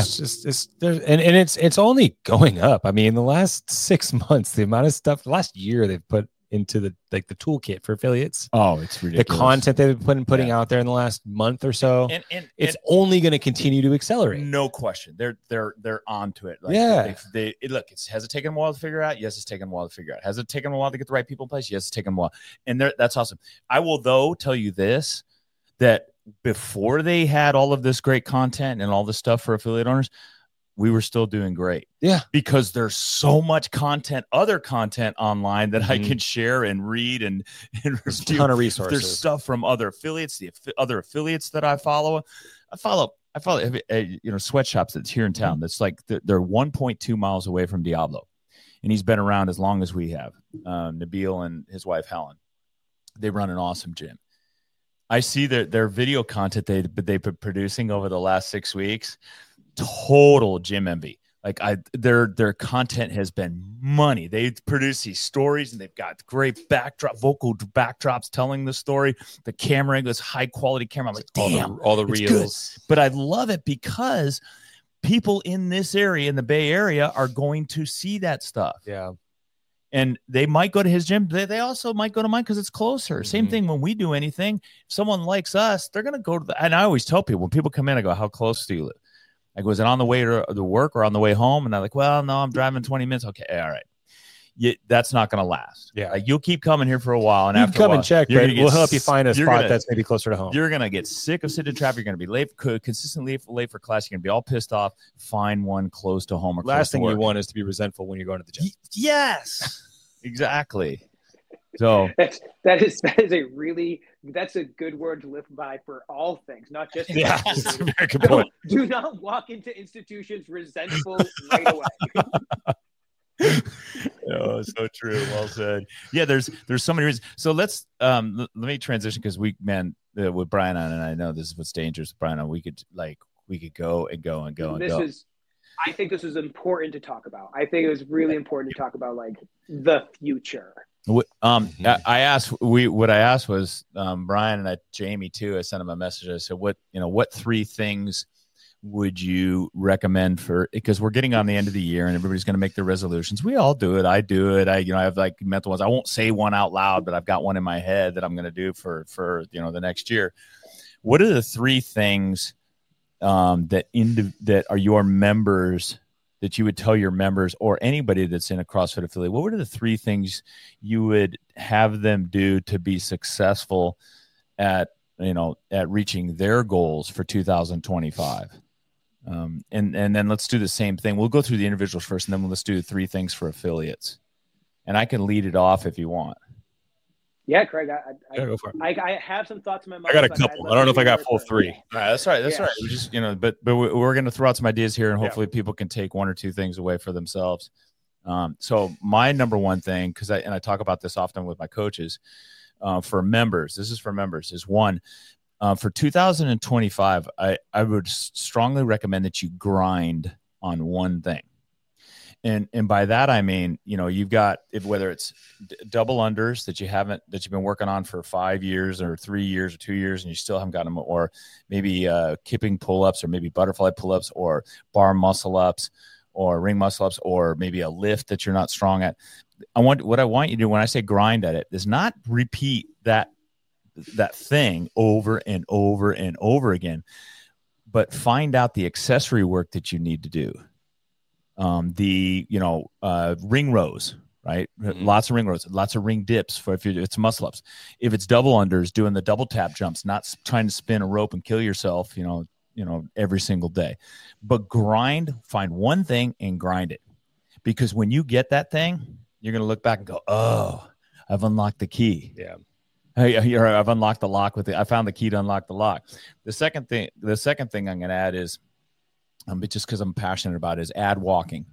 It's only going up. I mean, in the last 6 months, the amount of stuff last year they've put into the toolkit for affiliates. Oh, it's ridiculous. The content they've been putting out there in the last month or so. And it's only going to continue to accelerate. No question. They're onto it. Like, yeah. Has it taken a while to figure out? Yes, it's taken a while to figure out. Has it taken a while to get the right people in place? Yes, it's taken a while. And that's awesome. I will, though, tell you this, that before they had all of this great content and all this stuff for affiliate owners, we were still doing great. Yeah. Because there's so much content, other content online that I can share and read and there's a ton of resources. There's stuff from other affiliates, the other affiliates that I follow. I follow sweatshops that's here in town. That's like they're 1.2 miles away from Diablo. And he's been around as long as we have. Nabil and his wife, Helen, they run an awesome gym. I see their video content they've been producing over the last 6 weeks. Total gym envy. Like their content has been money. They produce these stories and they've got great vocal backdrops telling the story. The camera angle is high quality camera. I'm like, damn, all the reels. Good. But I love it because people in this area, in the Bay Area, are going to see that stuff. Yeah. And they might go to his gym. They also might go to mine because it's closer. Mm-hmm. Same thing when we do anything. If someone likes us, they're going to go to and I always tell people, when people come in, I go, how close do you live? I go, is it on the way to the work or on the way home? And they're like, well, no, I'm driving 20 minutes. Okay, all right. That's not going to last. Yeah. Like, you'll keep coming here for a while. And after come and check, we'll help you find a spot that's maybe closer to home. You're going to get sick of sitting in traffic. You're going to be late, consistently late for class. You're going to be all pissed off. Find one close to home. Or last thing you want is to be resentful when you're going to the gym. Yes, exactly. So that's a good word to live by for all things, not just that's a very good point. Do not walk into institutions resentful right away. Oh, so true. Well said. Yeah, there's so many reasons. So let me transition because with Brian on, and I know this is what's dangerous. Brian on, we could go and go and go and go. I think this is important to talk about. I think it was really important to talk about like the future. I asked what I asked was Brian and Jamie too. I sent him a message. I said, what 3 things would you recommend because we're getting on the end of the year and everybody's going to make their resolutions. We all do it. I do it. I have like mental ones. I won't say one out loud, but I've got one in my head that I'm going to do for the next year. What are the 3 things that are your members that you would tell your members or anybody that's in a CrossFit affiliate? What were the 3 things you would have them do to be successful at reaching their goals for 2025? And then let's do the same thing. We'll go through the individuals first, and then let's do 3 things for affiliates. And I can lead it off if you want. Yeah, Craig, go for it. I have some thoughts in my mind. I got a couple. I don't know if I got full 3. All right, that's right. That's right. We just, but we're going to throw out some ideas here, and hopefully people can take 1 or 2 things away for themselves. So my number one thing, because I talk about this often with my coaches, for members, this is for members, is one, for 2025, I would strongly recommend that you grind on one thing. And by that, I mean, you've got, whether it's double unders that you've been working on for 5 years or 3 years or 2 years, and you still haven't got them, or maybe kipping pull-ups, or maybe butterfly pull-ups, or bar muscle ups, or ring muscle ups, or maybe a lift that you're not strong at. What I want you to do when I say grind at it is not repeat that thing over and over and over again, but find out the accessory work that you need to do. Ring rows, right? Mm-hmm. Lots of ring rows, lots of ring dips for if it's muscle ups. If it's double unders, doing the double tap jumps, not trying to spin a rope and kill yourself, every single day. But find one thing and grind it. Because when you get that thing, you're going to look back and go, oh, I've unlocked the key. Yeah. I've unlocked the lock I found the key to unlock the lock. The second thing I'm going to add is, but just because I'm passionate about it, is add walking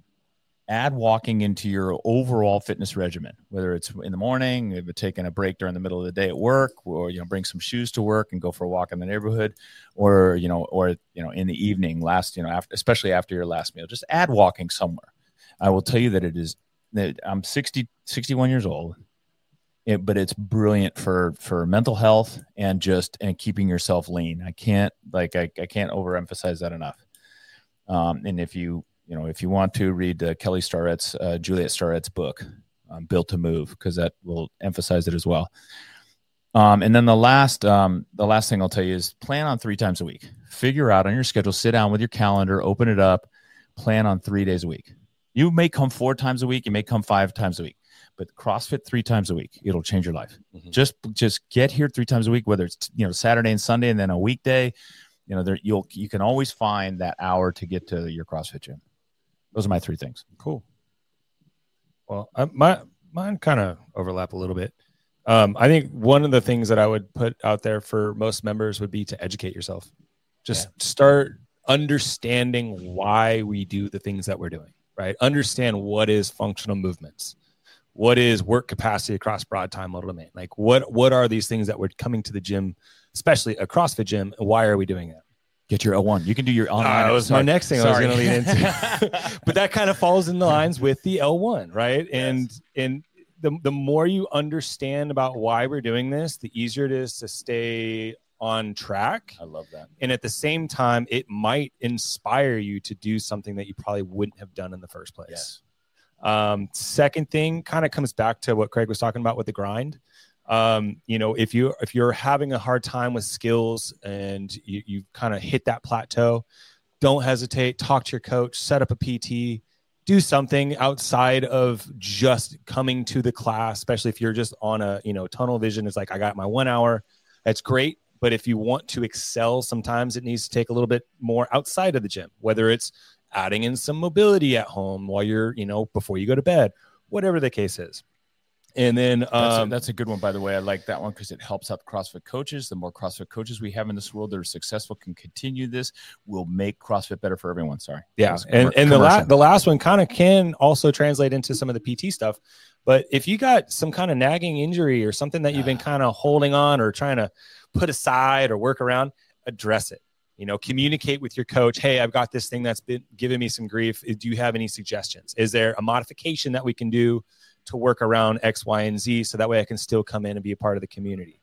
into your overall fitness regimen, whether it's in the morning, if taking a break during the middle of the day at work, or, bring some shoes to work and go for a walk in the neighborhood, or in the evening, especially after your last meal, just add walking somewhere. I will tell you that I'm 61 years old. But it's brilliant for mental health and keeping yourself lean. I can't overemphasize that enough. And if you want to read Kelly Starrett's, Juliet Starrett's book, Built to Move, because that will emphasize it as well. And then the last thing I'll tell you is plan on 3 times a week. Figure out on your schedule, sit down with your calendar, open it up, plan on 3 days a week. You may come 4 times a week. You may come 5 times a week. But CrossFit 3 times a week, it'll change your life. Mm-hmm. Just get here 3 times a week, whether it's Saturday and Sunday, and then a weekday. You can always find that hour to get to your CrossFit gym. Those are my 3 things. Cool. Well, mine kind of overlap a little bit. I think one of the things that I would put out there for most members would be to educate yourself. Start understanding why we do the things that we're doing. Right? Understand what is functional movements. What is work capacity across broad time modal domain? Like what are these things that we're coming to the gym, especially a CrossFit gym, and why are we doing that? Get your L1. You can do your online. That was my next thing I was going to lead into. But that kind of falls in the lines with the L1, right? Yes. And the more you understand about why we're doing this, the easier it is to stay on track. I love that. And at the same time, it might inspire you to do something that you probably wouldn't have done in the first place. Yes. Second thing kind of comes back to what Craig was talking about with the grind. If you're having a hard time with skills and you kind of hit that plateau, don't hesitate, talk to your coach, set up a PT, do something outside of just coming to the class, especially if you're just on a, tunnel vision. It's like, I got my 1 hour. That's great. But if you want to excel, sometimes it needs to take a little bit more outside of the gym, whether it's adding in some mobility at home while you're, before you go to bed, whatever the case is. And then that's a good one, by the way. I like that one because it helps out CrossFit coaches. The more CrossFit coaches we have in this world that are successful can continue this, will make CrossFit better for everyone. Sorry. Yeah. And the last one kind of can also translate into some of the PT stuff. But if you got some kind of nagging injury or something that you've been kind of holding on or trying to put aside or work around, address it. Communicate with your coach. Hey, I've got this thing that's been giving me some grief. Do you have any suggestions? Is there a modification that we can do to work around X, Y, and Z so that way I can still come in and be a part of the community?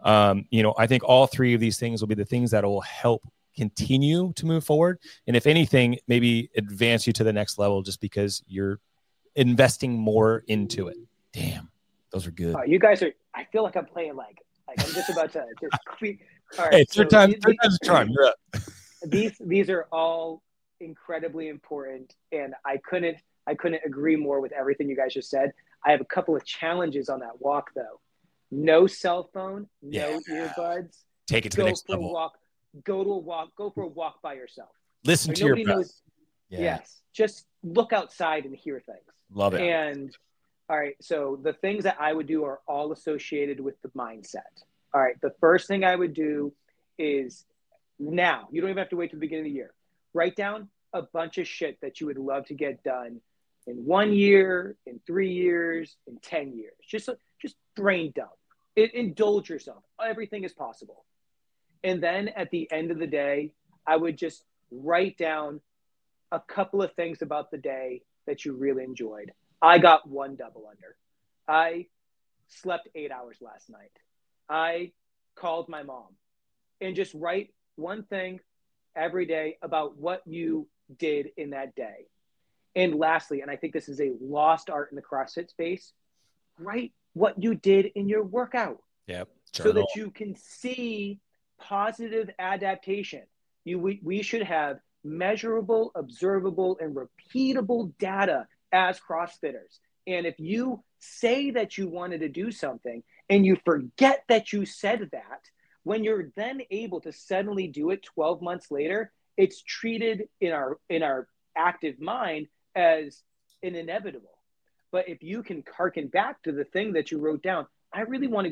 I think all 3 of these things will be the things that will help continue to move forward. And if anything, maybe advance you to the next level just because you're investing more into it. Damn, those are good. You guys are, I feel like I'm playing like I'm just about to just quick. All right, hey, third time's a charm. You're up. These are all incredibly important, and I couldn't agree more with everything you guys just said. I have a couple of challenges on that walk, though. No cell phone, no earbuds. Take it to the next level. Go for a walk by yourself. Listen to your breath. Yes, just look outside and hear things. Love it. And all right, so the things that I would do are all associated with the mindset. All right, the first thing I would do is now. You don't even have to wait till the beginning of the year. Write down a bunch of shit that you would love to get done in 1 year, in 3 years, in 10 years. Just brain dump. Indulge yourself. Everything is possible. And then at the end of the day, I would just write down a couple of things about the day that you really enjoyed. I got 1 double under. I slept 8 hours last night. I called my mom. And just write one thing every day about what you did in that day. And lastly, and I think this is a lost art in the CrossFit space, write what you did in your workout. Yep. So that you can see positive adaptation. We should have measurable, observable, and repeatable data as CrossFitters. And if you say that you wanted to do something and you forget that you said that, when you're then able to suddenly do it 12 months later, it's treated in our active mind as an inevitable. But if you can harken back to the thing that you wrote down, I really want to go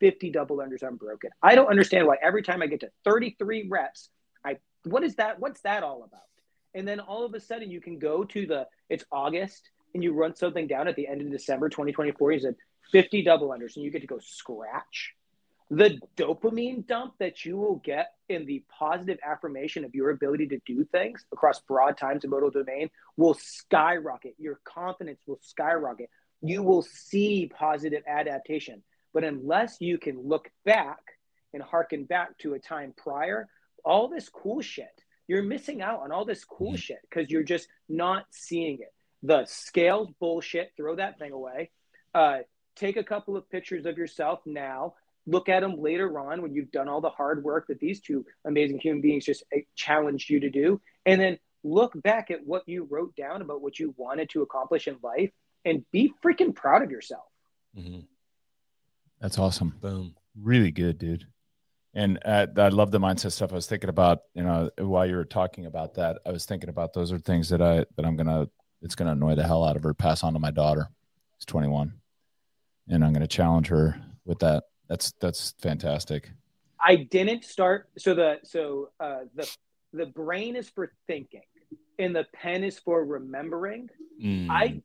50 double unders unbroken. I don't understand why every time I get to 33 reps, what is that? What's that all about? And then all of a sudden you can go to it's August and you run something down at the end of December 2024. You said 50 double unders and you get to go scratch. The dopamine dump that you will get in the positive affirmation of your ability to do things across broad times and modal domain will skyrocket. Your confidence will skyrocket. You will see positive adaptation. But unless you can look back and hearken back to a time prior, all this cool shit, you're missing out on all this cool shit because you're just not seeing it. The scales bullshit, throw that thing away. Take a couple of pictures of yourself now. Look at them later on when you've done all the hard work that these two amazing human beings just challenged you to do. And then look back at what you wrote down about what you wanted to accomplish in life and be freaking proud of yourself. Mm-hmm. That's awesome. Boom. Really good, dude. And I love the mindset stuff. I was thinking about, while you were talking about that, I was thinking about those are things that it's going to annoy the hell out of her, pass on to my daughter. She's 21. And I'm going to challenge her with that. That's fantastic. I didn't start. So the brain is for thinking and the pen is for remembering. I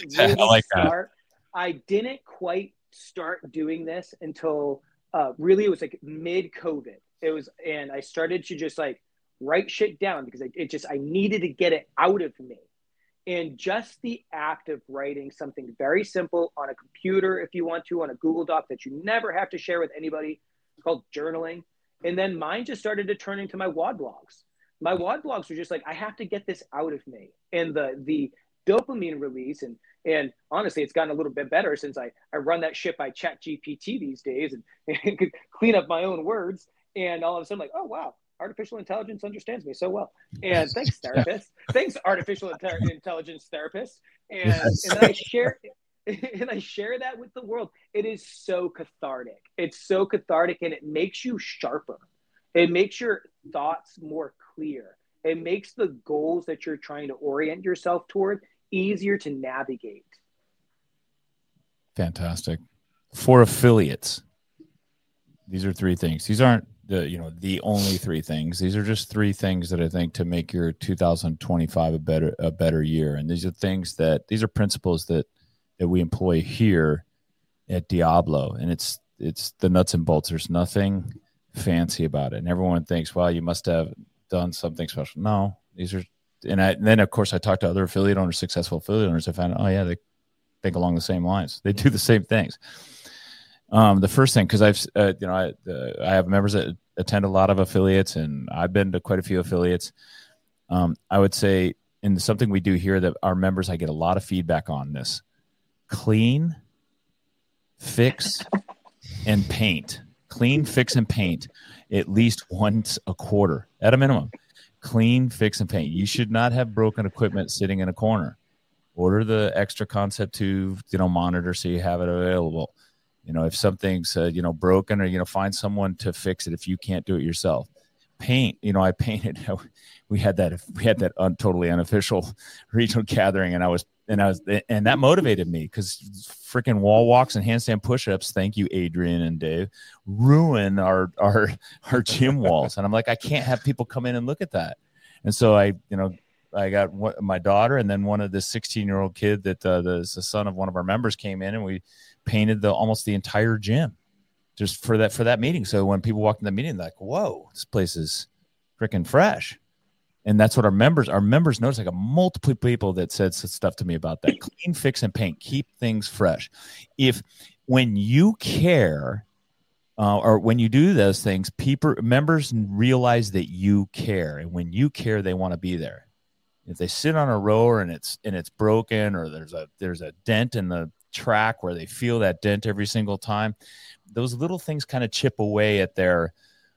didn't quite start doing this until really it was like mid-COVID. And I started to just like write shit down because I needed to get it out of me. And just the act of writing something very simple on a computer, if you want to, on a Google Doc that you never have to share with anybody, called journaling. And then mine just started to turn into my WOD blogs. My WOD blogs were just like, I have to get this out of me. And the dopamine release, and honestly, it's gotten a little bit better since I run that shit by ChatGPT these days and could clean up my own words. And all of a sudden, like, oh, wow. Artificial intelligence understands me so well. And thanks, therapist. Thanks, artificial intelligence therapist. And then I share that with the world. It is so cathartic. It's so cathartic, and it makes you sharper. It makes your thoughts more clear. It makes the goals that you're trying to orient yourself toward easier to navigate. Fantastic. For affiliates, these are three things. These aren't the only three things. These are just three things that I think to make your 2025 a better year. And these are principles that we employ here at Diablo. And it's the nuts and bolts. There's nothing fancy about it. And everyone thinks, well, you must have done something special. No, these are, and then of course I talked to other affiliate owners, successful affiliate owners. I found, oh yeah, they think along the same lines. They do the same things. The first thing, because I have members that attend a lot of affiliates, and I've been to quite a few affiliates. I would say, and something we do here that our members, I get a lot of feedback on this: clean, fix, and paint. Clean, fix, and paint at least once a quarter at a minimum. Clean, fix, and paint. You should not have broken equipment sitting in a corner. Order the extra Concept 2, monitor so you have it available. If something's, broken, or, find someone to fix it if you can't do it yourself. Paint, I painted. We had that totally unofficial regional gathering, and that motivated me because freaking wall walks and handstand push-ups. Thank you, Adrian and Dave. Ruin our gym walls, and I'm like, I can't have people come in and look at that. And so I got my daughter, and then one of the 16-year-old kid that the son of one of our members came in, and we painted almost the entire gym just for that meeting. So when people walked in the meeting, they're like, whoa, this place is freaking fresh. And that's what our members noticed. I got multiple people that said stuff to me about that. Clean, fix, and paint. Keep things fresh. When you care, or when you do those things, members realize that you care. And when you care, they want to be there. If they sit on a rower and it's broken, or there's a dent in the track where they feel that dent every single time, those little things kind of chip away at their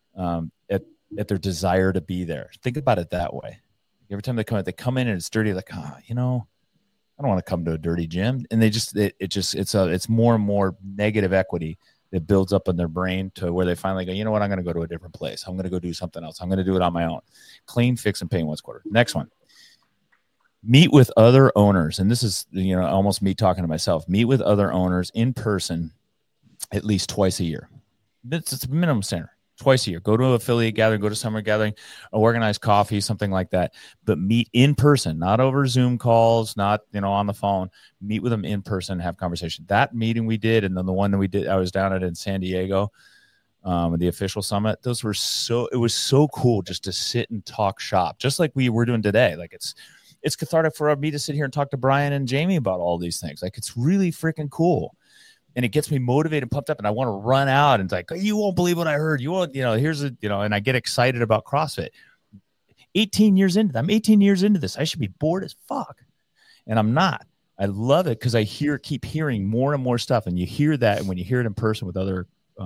at their desire to be there. Think about it that way. Every time they come in and it's dirty, like, I don't want to come to a dirty gym. And it's more and more negative equity that builds up in their brain to where they finally go, you know what, I'm going to go to a different place. I'm going to go do something else. I'm going to do it on my own. Clean, fix, and paint once a quarter. Next one. Meet with other owners. And this is, almost me talking to myself. Meet with other owners in person at least twice a year. It's a minimum standard. Twice a year. Go to an affiliate gathering, go to summer gathering, organize coffee, something like that. But meet in person, not over Zoom calls, not on the phone. Meet with them in person, have conversation. That meeting we did, and then the one that we did, I was down at in San Diego, the official summit. It was so cool just to sit and talk shop, just like we were doing today. Like it's cathartic for me to sit here and talk to Brian and Jamie about all these things. Like it's really freaking cool. And it gets me motivated and pumped up, and I want to run out and it's like, you won't believe what I heard. You won't, here's and I get excited about CrossFit. I'm 18 years into this. I should be bored as fuck. And I'm not. I love it because I keep hearing more and more stuff. And you hear that, and when you hear it in person with other,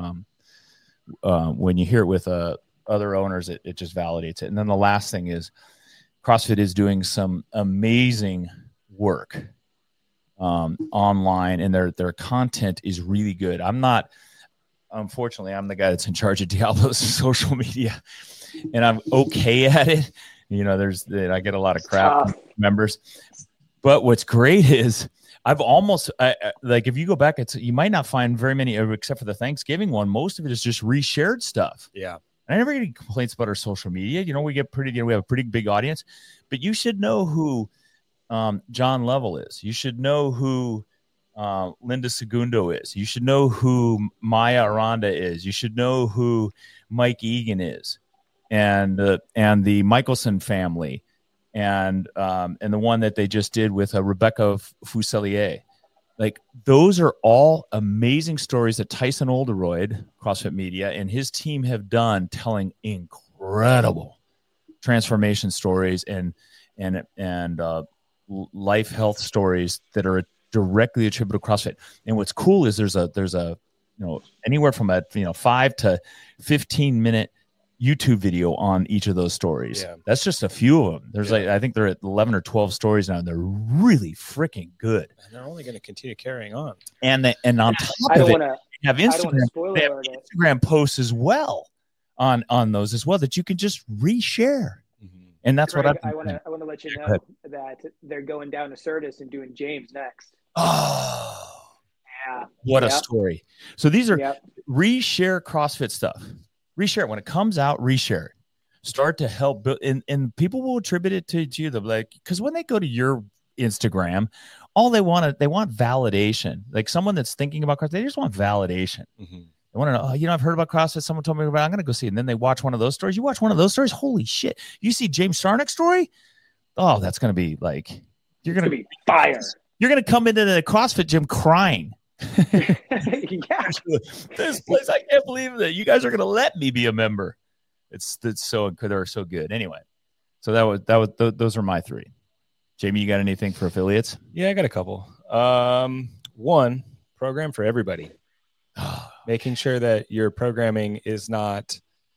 when you hear it with other owners, it just validates it. And then the last thing is CrossFit is doing some amazing work online, and their content is really good. Unfortunately, I'm the guy that's in charge of Diablo's social media, and I'm okay at it. I get a lot of crap from members, but what's great is I've almost like, if you go back, you might not find very many, except for the Thanksgiving one. Most of it is just reshared stuff. Yeah. I never get any complaints about our social media. We have a pretty big audience, but you should know who John Lovell is. You should know who Linda Segundo is. You should know who Maya Aranda is. You should know who Mike Egan is, and the Michelson family, and the one that they just did with Rebecca Fuselier. Like, those are all amazing stories that Tyson Olderoyd, CrossFit Media, and his team have done, telling incredible transformation stories and life health stories that are directly attributable to CrossFit. And what's cool is there's a anywhere from a 5 to 15 minute YouTube video on each of those stories. Yeah. That's just a few of them. There's I think they're at 11 or 12 stories now, and they're really freaking good. And they're only going to continue carrying on. And on top of it, they have Instagram posts as well on those as well that you can just reshare. And that's Greg, what I want to let you know that they're going down to Certus and doing James next. Oh, yeah! What a story! So these are reshare CrossFit stuff. Reshare it when it comes out. Reshare it. Start to help build, and people will attribute it to you. They'll be like, because when they go to your Instagram, all they want validation. Like someone that's thinking about CrossFit, they just want validation. Mm-hmm. I want to know, I've heard about CrossFit. Someone told me about it. I'm going to go see it. And then they watch one of those stories. You watch one of those stories. Holy shit. You see James Sarnick's story. Oh, that's going to be like, you're going to be fire. You're going to come into the CrossFit gym crying. Yeah. This place, I can't believe that you guys are going to let me be a member. They're so good. Anyway, so those are my three. Jamie, you got anything for affiliates? Yeah, I got a couple. One, program for everybody. Making sure that your programming is not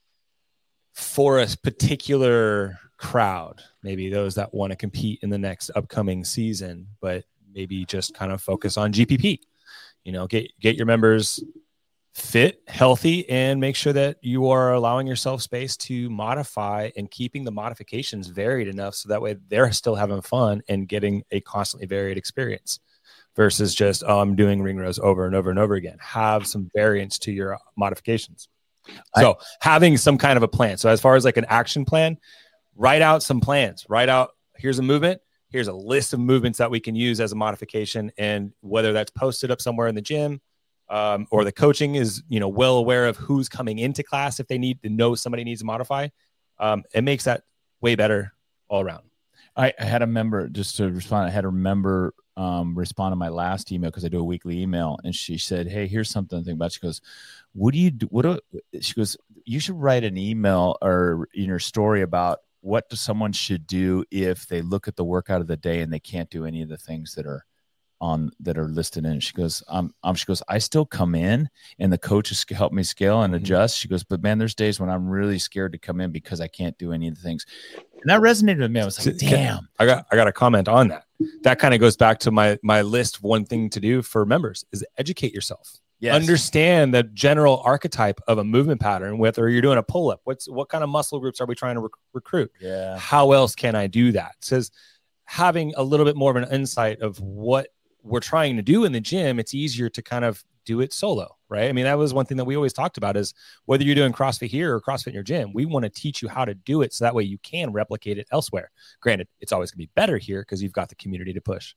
for a particular crowd, maybe those that want to compete in the next upcoming season, but maybe just kind of focus on GPP. Get your members fit, healthy, and make sure that you are allowing yourself space to modify and keeping the modifications varied enough so that way they're still having fun and getting a constantly varied experience. Versus just, I'm doing ring rows over and over and over again. Have some variance to your modifications. So having some kind of a plan. So as far as like an action plan, write out some plans. Write out, here's a movement. Here's a list of movements that we can use as a modification. And whether that's posted up somewhere in the gym or the coaching is, well aware of who's coming into class if they need to know somebody needs to modify. It makes that way better all around. I had a member, just to respond, respond to my last email because I do a weekly email, and she said, "Hey, here's something to think about." She goes, "What do you do? She goes, "You should write an email or in your story about what someone should do if they look at the workout of the day and they can't do any of the things that are listed in." She goes, she goes, "I still come in and the coaches help me scale and adjust." She goes, "But man, there's days when I'm really scared to come in because I can't do any of the things." And that resonated with me. I was like, damn. I got a comment on that. That kind of goes back to my list. One thing to do for members is educate yourself. Yes. Understand the general archetype of a movement pattern, whether you're doing a pull-up. What kind of muscle groups are we trying to recruit? Yeah. How else can I do that? It says having a little bit more of an insight of what we're trying to do in the gym, it's easier to kind of do it solo, right? I mean, that was one thing that we always talked about is whether you're doing CrossFit here or CrossFit in your gym, we want to teach you how to do it so that way you can replicate it elsewhere. Granted, it's always going to be better here because you've got the community to push.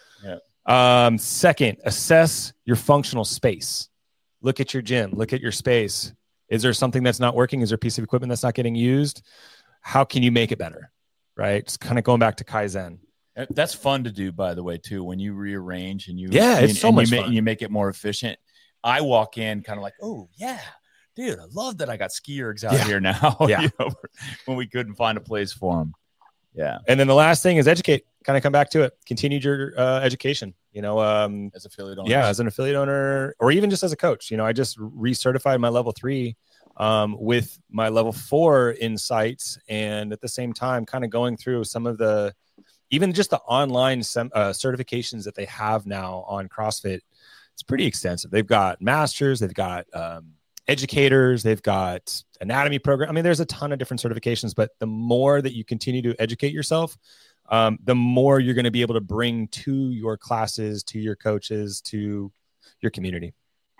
Yeah. Second, assess your functional space. Look at your gym, look at your space. Is there something that's not working? Is there a piece of equipment that's not getting used? How can you make it better? Right? It's kind of going back to Kaizen. That's fun to do, by the way, too. When you rearrange and it's so much fun. You make it more efficient. I walk in kind of like, oh yeah, dude, I love that I got ski ergs out here now. Yeah. When we couldn't find a place for them. Yeah. And then the last thing is educate. Kind of come back to it. Continue your education. As affiliate owner. Yeah, as an affiliate owner, or even just as a coach. I just recertified my level 3 with my level 4 insights, and at the same time, kind of going through some of the, even just the online certifications that they have now on CrossFit. It's pretty extensive. They've got masters, they've got educators, they've got anatomy program. I mean, there's a ton of different certifications, but the more that you continue to educate yourself, the more you're going to be able to bring to your classes, to your coaches, to your community.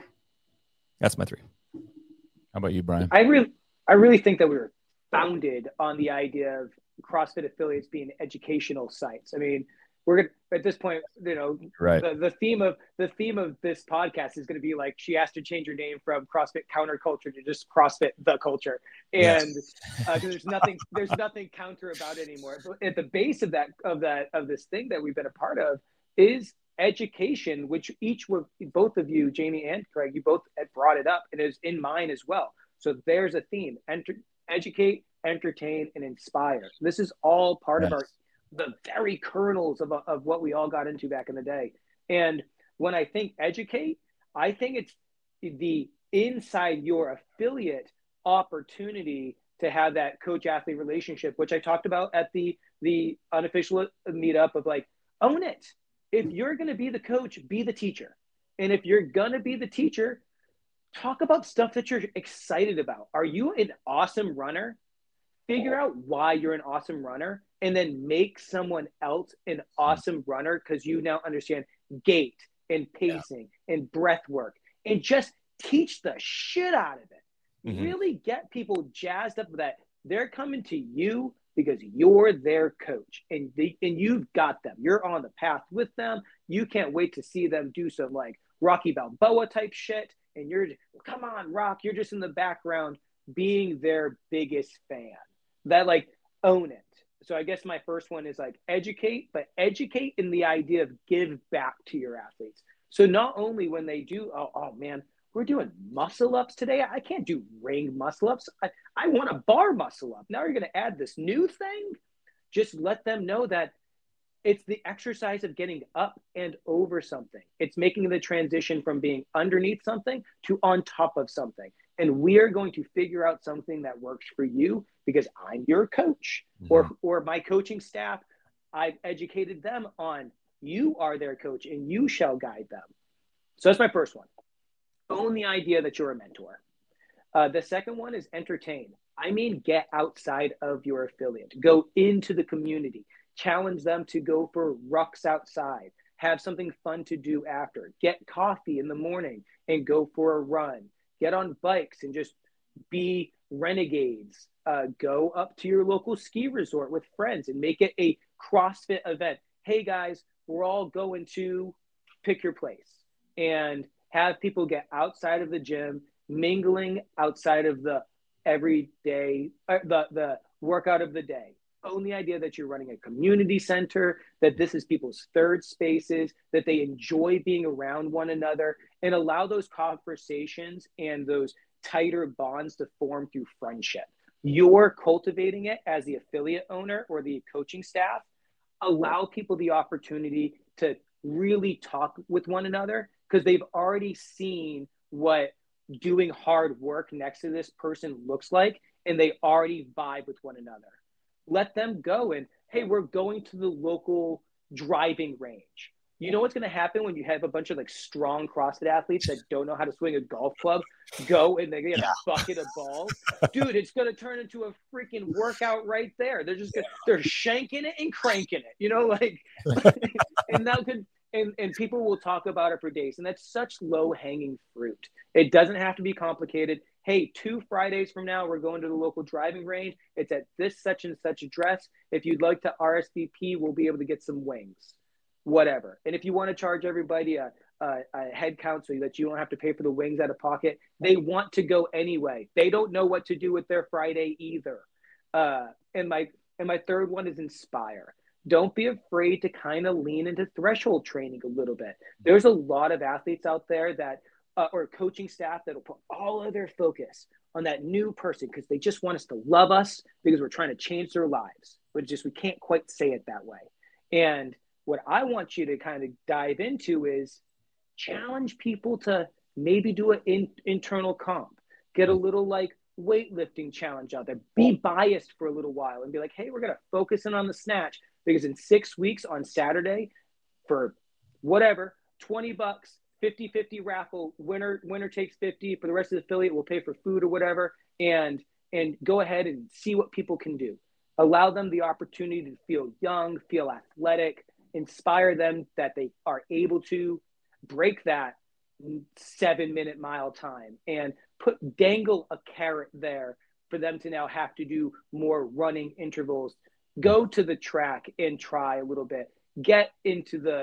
That's my 3. How about you, Brian? I really think that we were founded on the idea of CrossFit affiliates being educational sites. I mean, we're going to, at this point, right. The theme of this podcast is going to be like, she asked to change her name from CrossFit Counterculture to just CrossFit the Culture. And there's nothing counter about it anymore. But at the base of this thing that we've been a part of is education, which both of you, Jamie and Craig, you both had brought it up, and is in mine as well. So there's a theme: educate, entertain, and inspire. This is all part of the very kernels of what we all got into back in the day. And when I think educate, I think it's the inside your affiliate opportunity to have that coach-athlete relationship, which I talked about at the unofficial meetup of like, own it. If you're going to be the coach, be the teacher. And if you're going to be the teacher, talk about stuff that you're excited about. Are you an awesome runner? Figure out why you're an awesome runner, and then make someone else an awesome runner, because you now understand gait and pacing and breath work, and just teach the shit out of it. Mm-hmm. Really get people jazzed up that they're coming to you because you're their coach, and you've got them. You're on the path with them. You can't wait to see them do some like Rocky Balboa type shit, and you're, come on, Rock, you're just in the background being their biggest fan. That like, own it. So I guess my first one is like educate, but educate in the idea of give back to your athletes. So not only when they do, oh man, we're doing muscle ups today. I can't do ring muscle ups. I want a bar muscle up. Now you're going to add this new thing. Just let them know that it's the exercise of getting up and over something. It's making the transition from being underneath something to on top of something. And we are going to figure out something that works for you, because I'm your coach, or my coaching staff. I've educated them on, you are their coach and you shall guide them. So that's my first one. Own the idea that you're a mentor. The second one is entertain. I mean, get outside of your affiliate. Go into the community. Challenge them to go for rucks outside. Have something fun to do after. Get coffee in the morning and go for a run. Get on bikes and just be renegades. Go up to your local ski resort with friends and make it a CrossFit event. Hey guys, we're all going to pick your place, and have people get outside of the gym, mingling outside of the everyday, the workout of the day. Own the idea that you're running a community center, that this is people's third spaces, that they enjoy being around one another, and allow those conversations and those tighter bonds to form through friendship. You're cultivating it as the affiliate owner or the coaching staff. Allow people the opportunity to really talk with one another, because they've already seen what doing hard work next to this person looks like, and they already vibe with one another. Let them go and, hey, we're going to the local driving range. You know what's going to happen when you have a bunch of like strong CrossFit athletes that don't know how to swing a golf club go and they get a bucket of balls? Dude, it's going to turn into a freaking workout right there. They're just they're shanking it and cranking it, like, and that could, and people will talk about it for days, and that's such low hanging fruit. It doesn't have to be complicated. Hey, 2 Fridays from now, we're going to the local driving range. It's at this such and such address. If you'd like to RSVP, we'll be able to get some wings, whatever. And if you want to charge everybody a head count so that you don't have to pay for the wings out of pocket, they want to go anyway. They don't know what to do with their Friday either. And my third one is inspire. Don't be afraid to kind of lean into threshold training a little bit. There's a lot of athletes out there that, or coaching staff that'll put all of their focus on that new person because they just want us to love us because we're trying to change their lives. But just, we can't quite say it that way. And what I want you to kind of dive into is challenge people to maybe do an internal comp, get a little like weightlifting challenge out there, be biased for a little while and be like, hey, we're going to focus in on the snatch because in 6 weeks on Saturday for whatever, $20, 50-50 raffle, winner takes 50 for the rest of the affiliate. We'll pay for food or whatever. And go ahead and see what people can do. Allow them the opportunity to feel young, feel athletic, inspire them that they are able to break that 7-minute mile time and dangle a carrot there for them to now have to do more running intervals. Go to the track and try a little bit. Get into the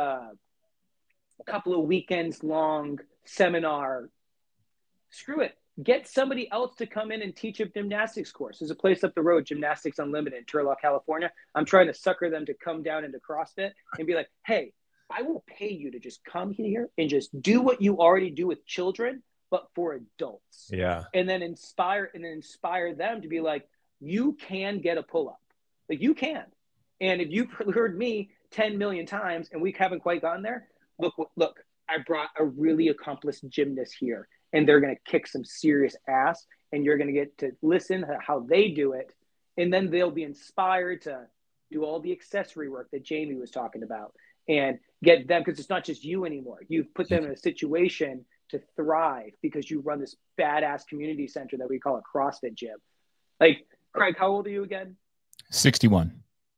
couple of weekends long seminar. Screw it. Get somebody else to come in and teach a gymnastics course. There's a place up the road, Gymnastics Unlimited in Turlock, California. I'm trying to sucker them to come down into CrossFit and be like, hey, I will pay you to just come here and just do what you already do with children, but for adults. Yeah. And then inspire them to be like, you can get a pull-up. Like, you can. And if you've heard me 10 million times and we haven't quite gotten there, look, I brought a really accomplished gymnast here and they're going to kick some serious ass and you're going to get to listen to how they do it. And then they'll be inspired to do all the accessory work that Jamie was talking about and get them, because it's not just you anymore. You've put them in a situation to thrive because you run this badass community center that we call a CrossFit gym. Like, Craig, how old are you again? 61.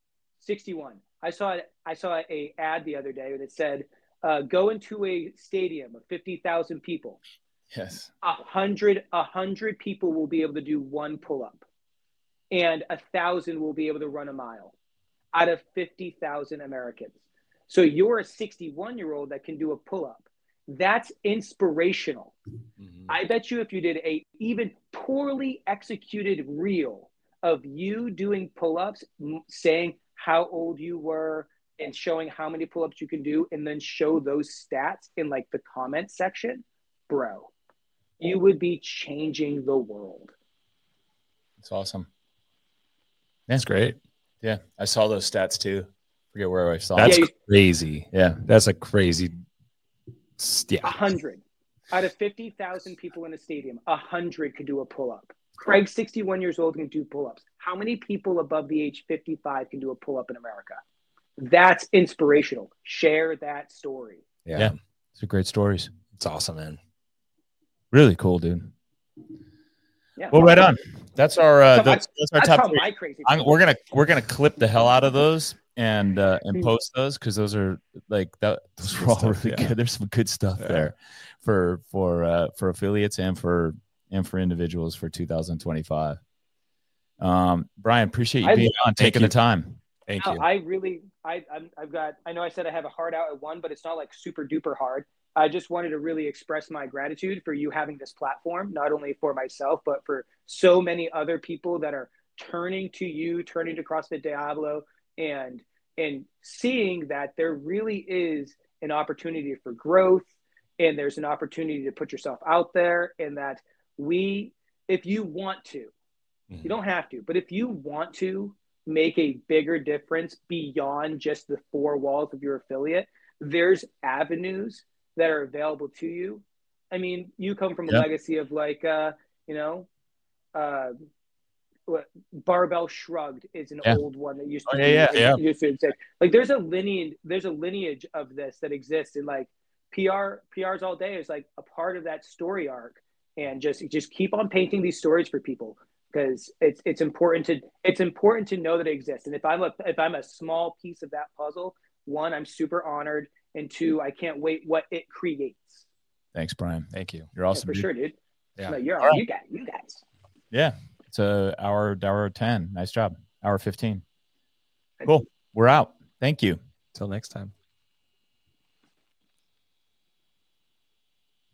61. I saw a ad the other day that said, go into a stadium of 50,000 people. Yes. 100 people will be able to do one pull-up and 1,000 will be able to run a mile out of 50,000 Americans. So you're a 61-year-old that can do a pull-up. That's inspirational. Mm-hmm. I bet you if you did a even poorly executed reel of you doing pull-ups, saying how old you were and showing how many pull-ups you can do, and then show those stats in like the comment section, bro, you would be changing the world. That's awesome. That's great. Yeah. I saw those stats too. Forget where I saw that's crazy. Yeah. That's a crazy. Yeah. 100 out of 50,000 people in a stadium, 100 could do a pull-up. Craig, 61 years old, can do pull-ups. How many people above the age 55 can do a pull-up in America? That's inspirational. Share that story. Yeah. It's a great stories. It's awesome, man. Really cool, dude. Yeah. Well, right on. That's our that's our top three. My crazy we're gonna clip the hell out of those and post those because those are like that. Those are all really good. There's some good stuff there for affiliates and for individuals for 2025. Brian, appreciate you being on, taking the time. Thank you. I know I said I have a hard out at 1, but it's not like super duper hard. I just wanted to really express my gratitude for you having this platform, not only for myself, but for so many other people that are turning to you, turning to CrossFit Diablo, and seeing that there really is an opportunity for growth, and there's an opportunity to put yourself out there, and that if you want to, you don't have to, but if you want to make a bigger difference beyond just the 4 walls of your affiliate, there's avenues that are available to you. I mean, you come from a legacy of like, Barbell Shrugged is an old one that used to used to say, like, there's a lineage of this that exists, and like PRs all day is like a part of that story arc, and just keep on painting these stories for people, because it's important to know that it exists. And if I'm a small piece of that puzzle, one, I'm super honored. and 2, I can't wait what it creates. Thanks, Brian. Thank you. You're awesome. For sure, dude. Yeah. No, you're all right. You guys. Yeah. It's hour 10. Nice job. Hour 15. Cool. We're out. Thank you. Till next time.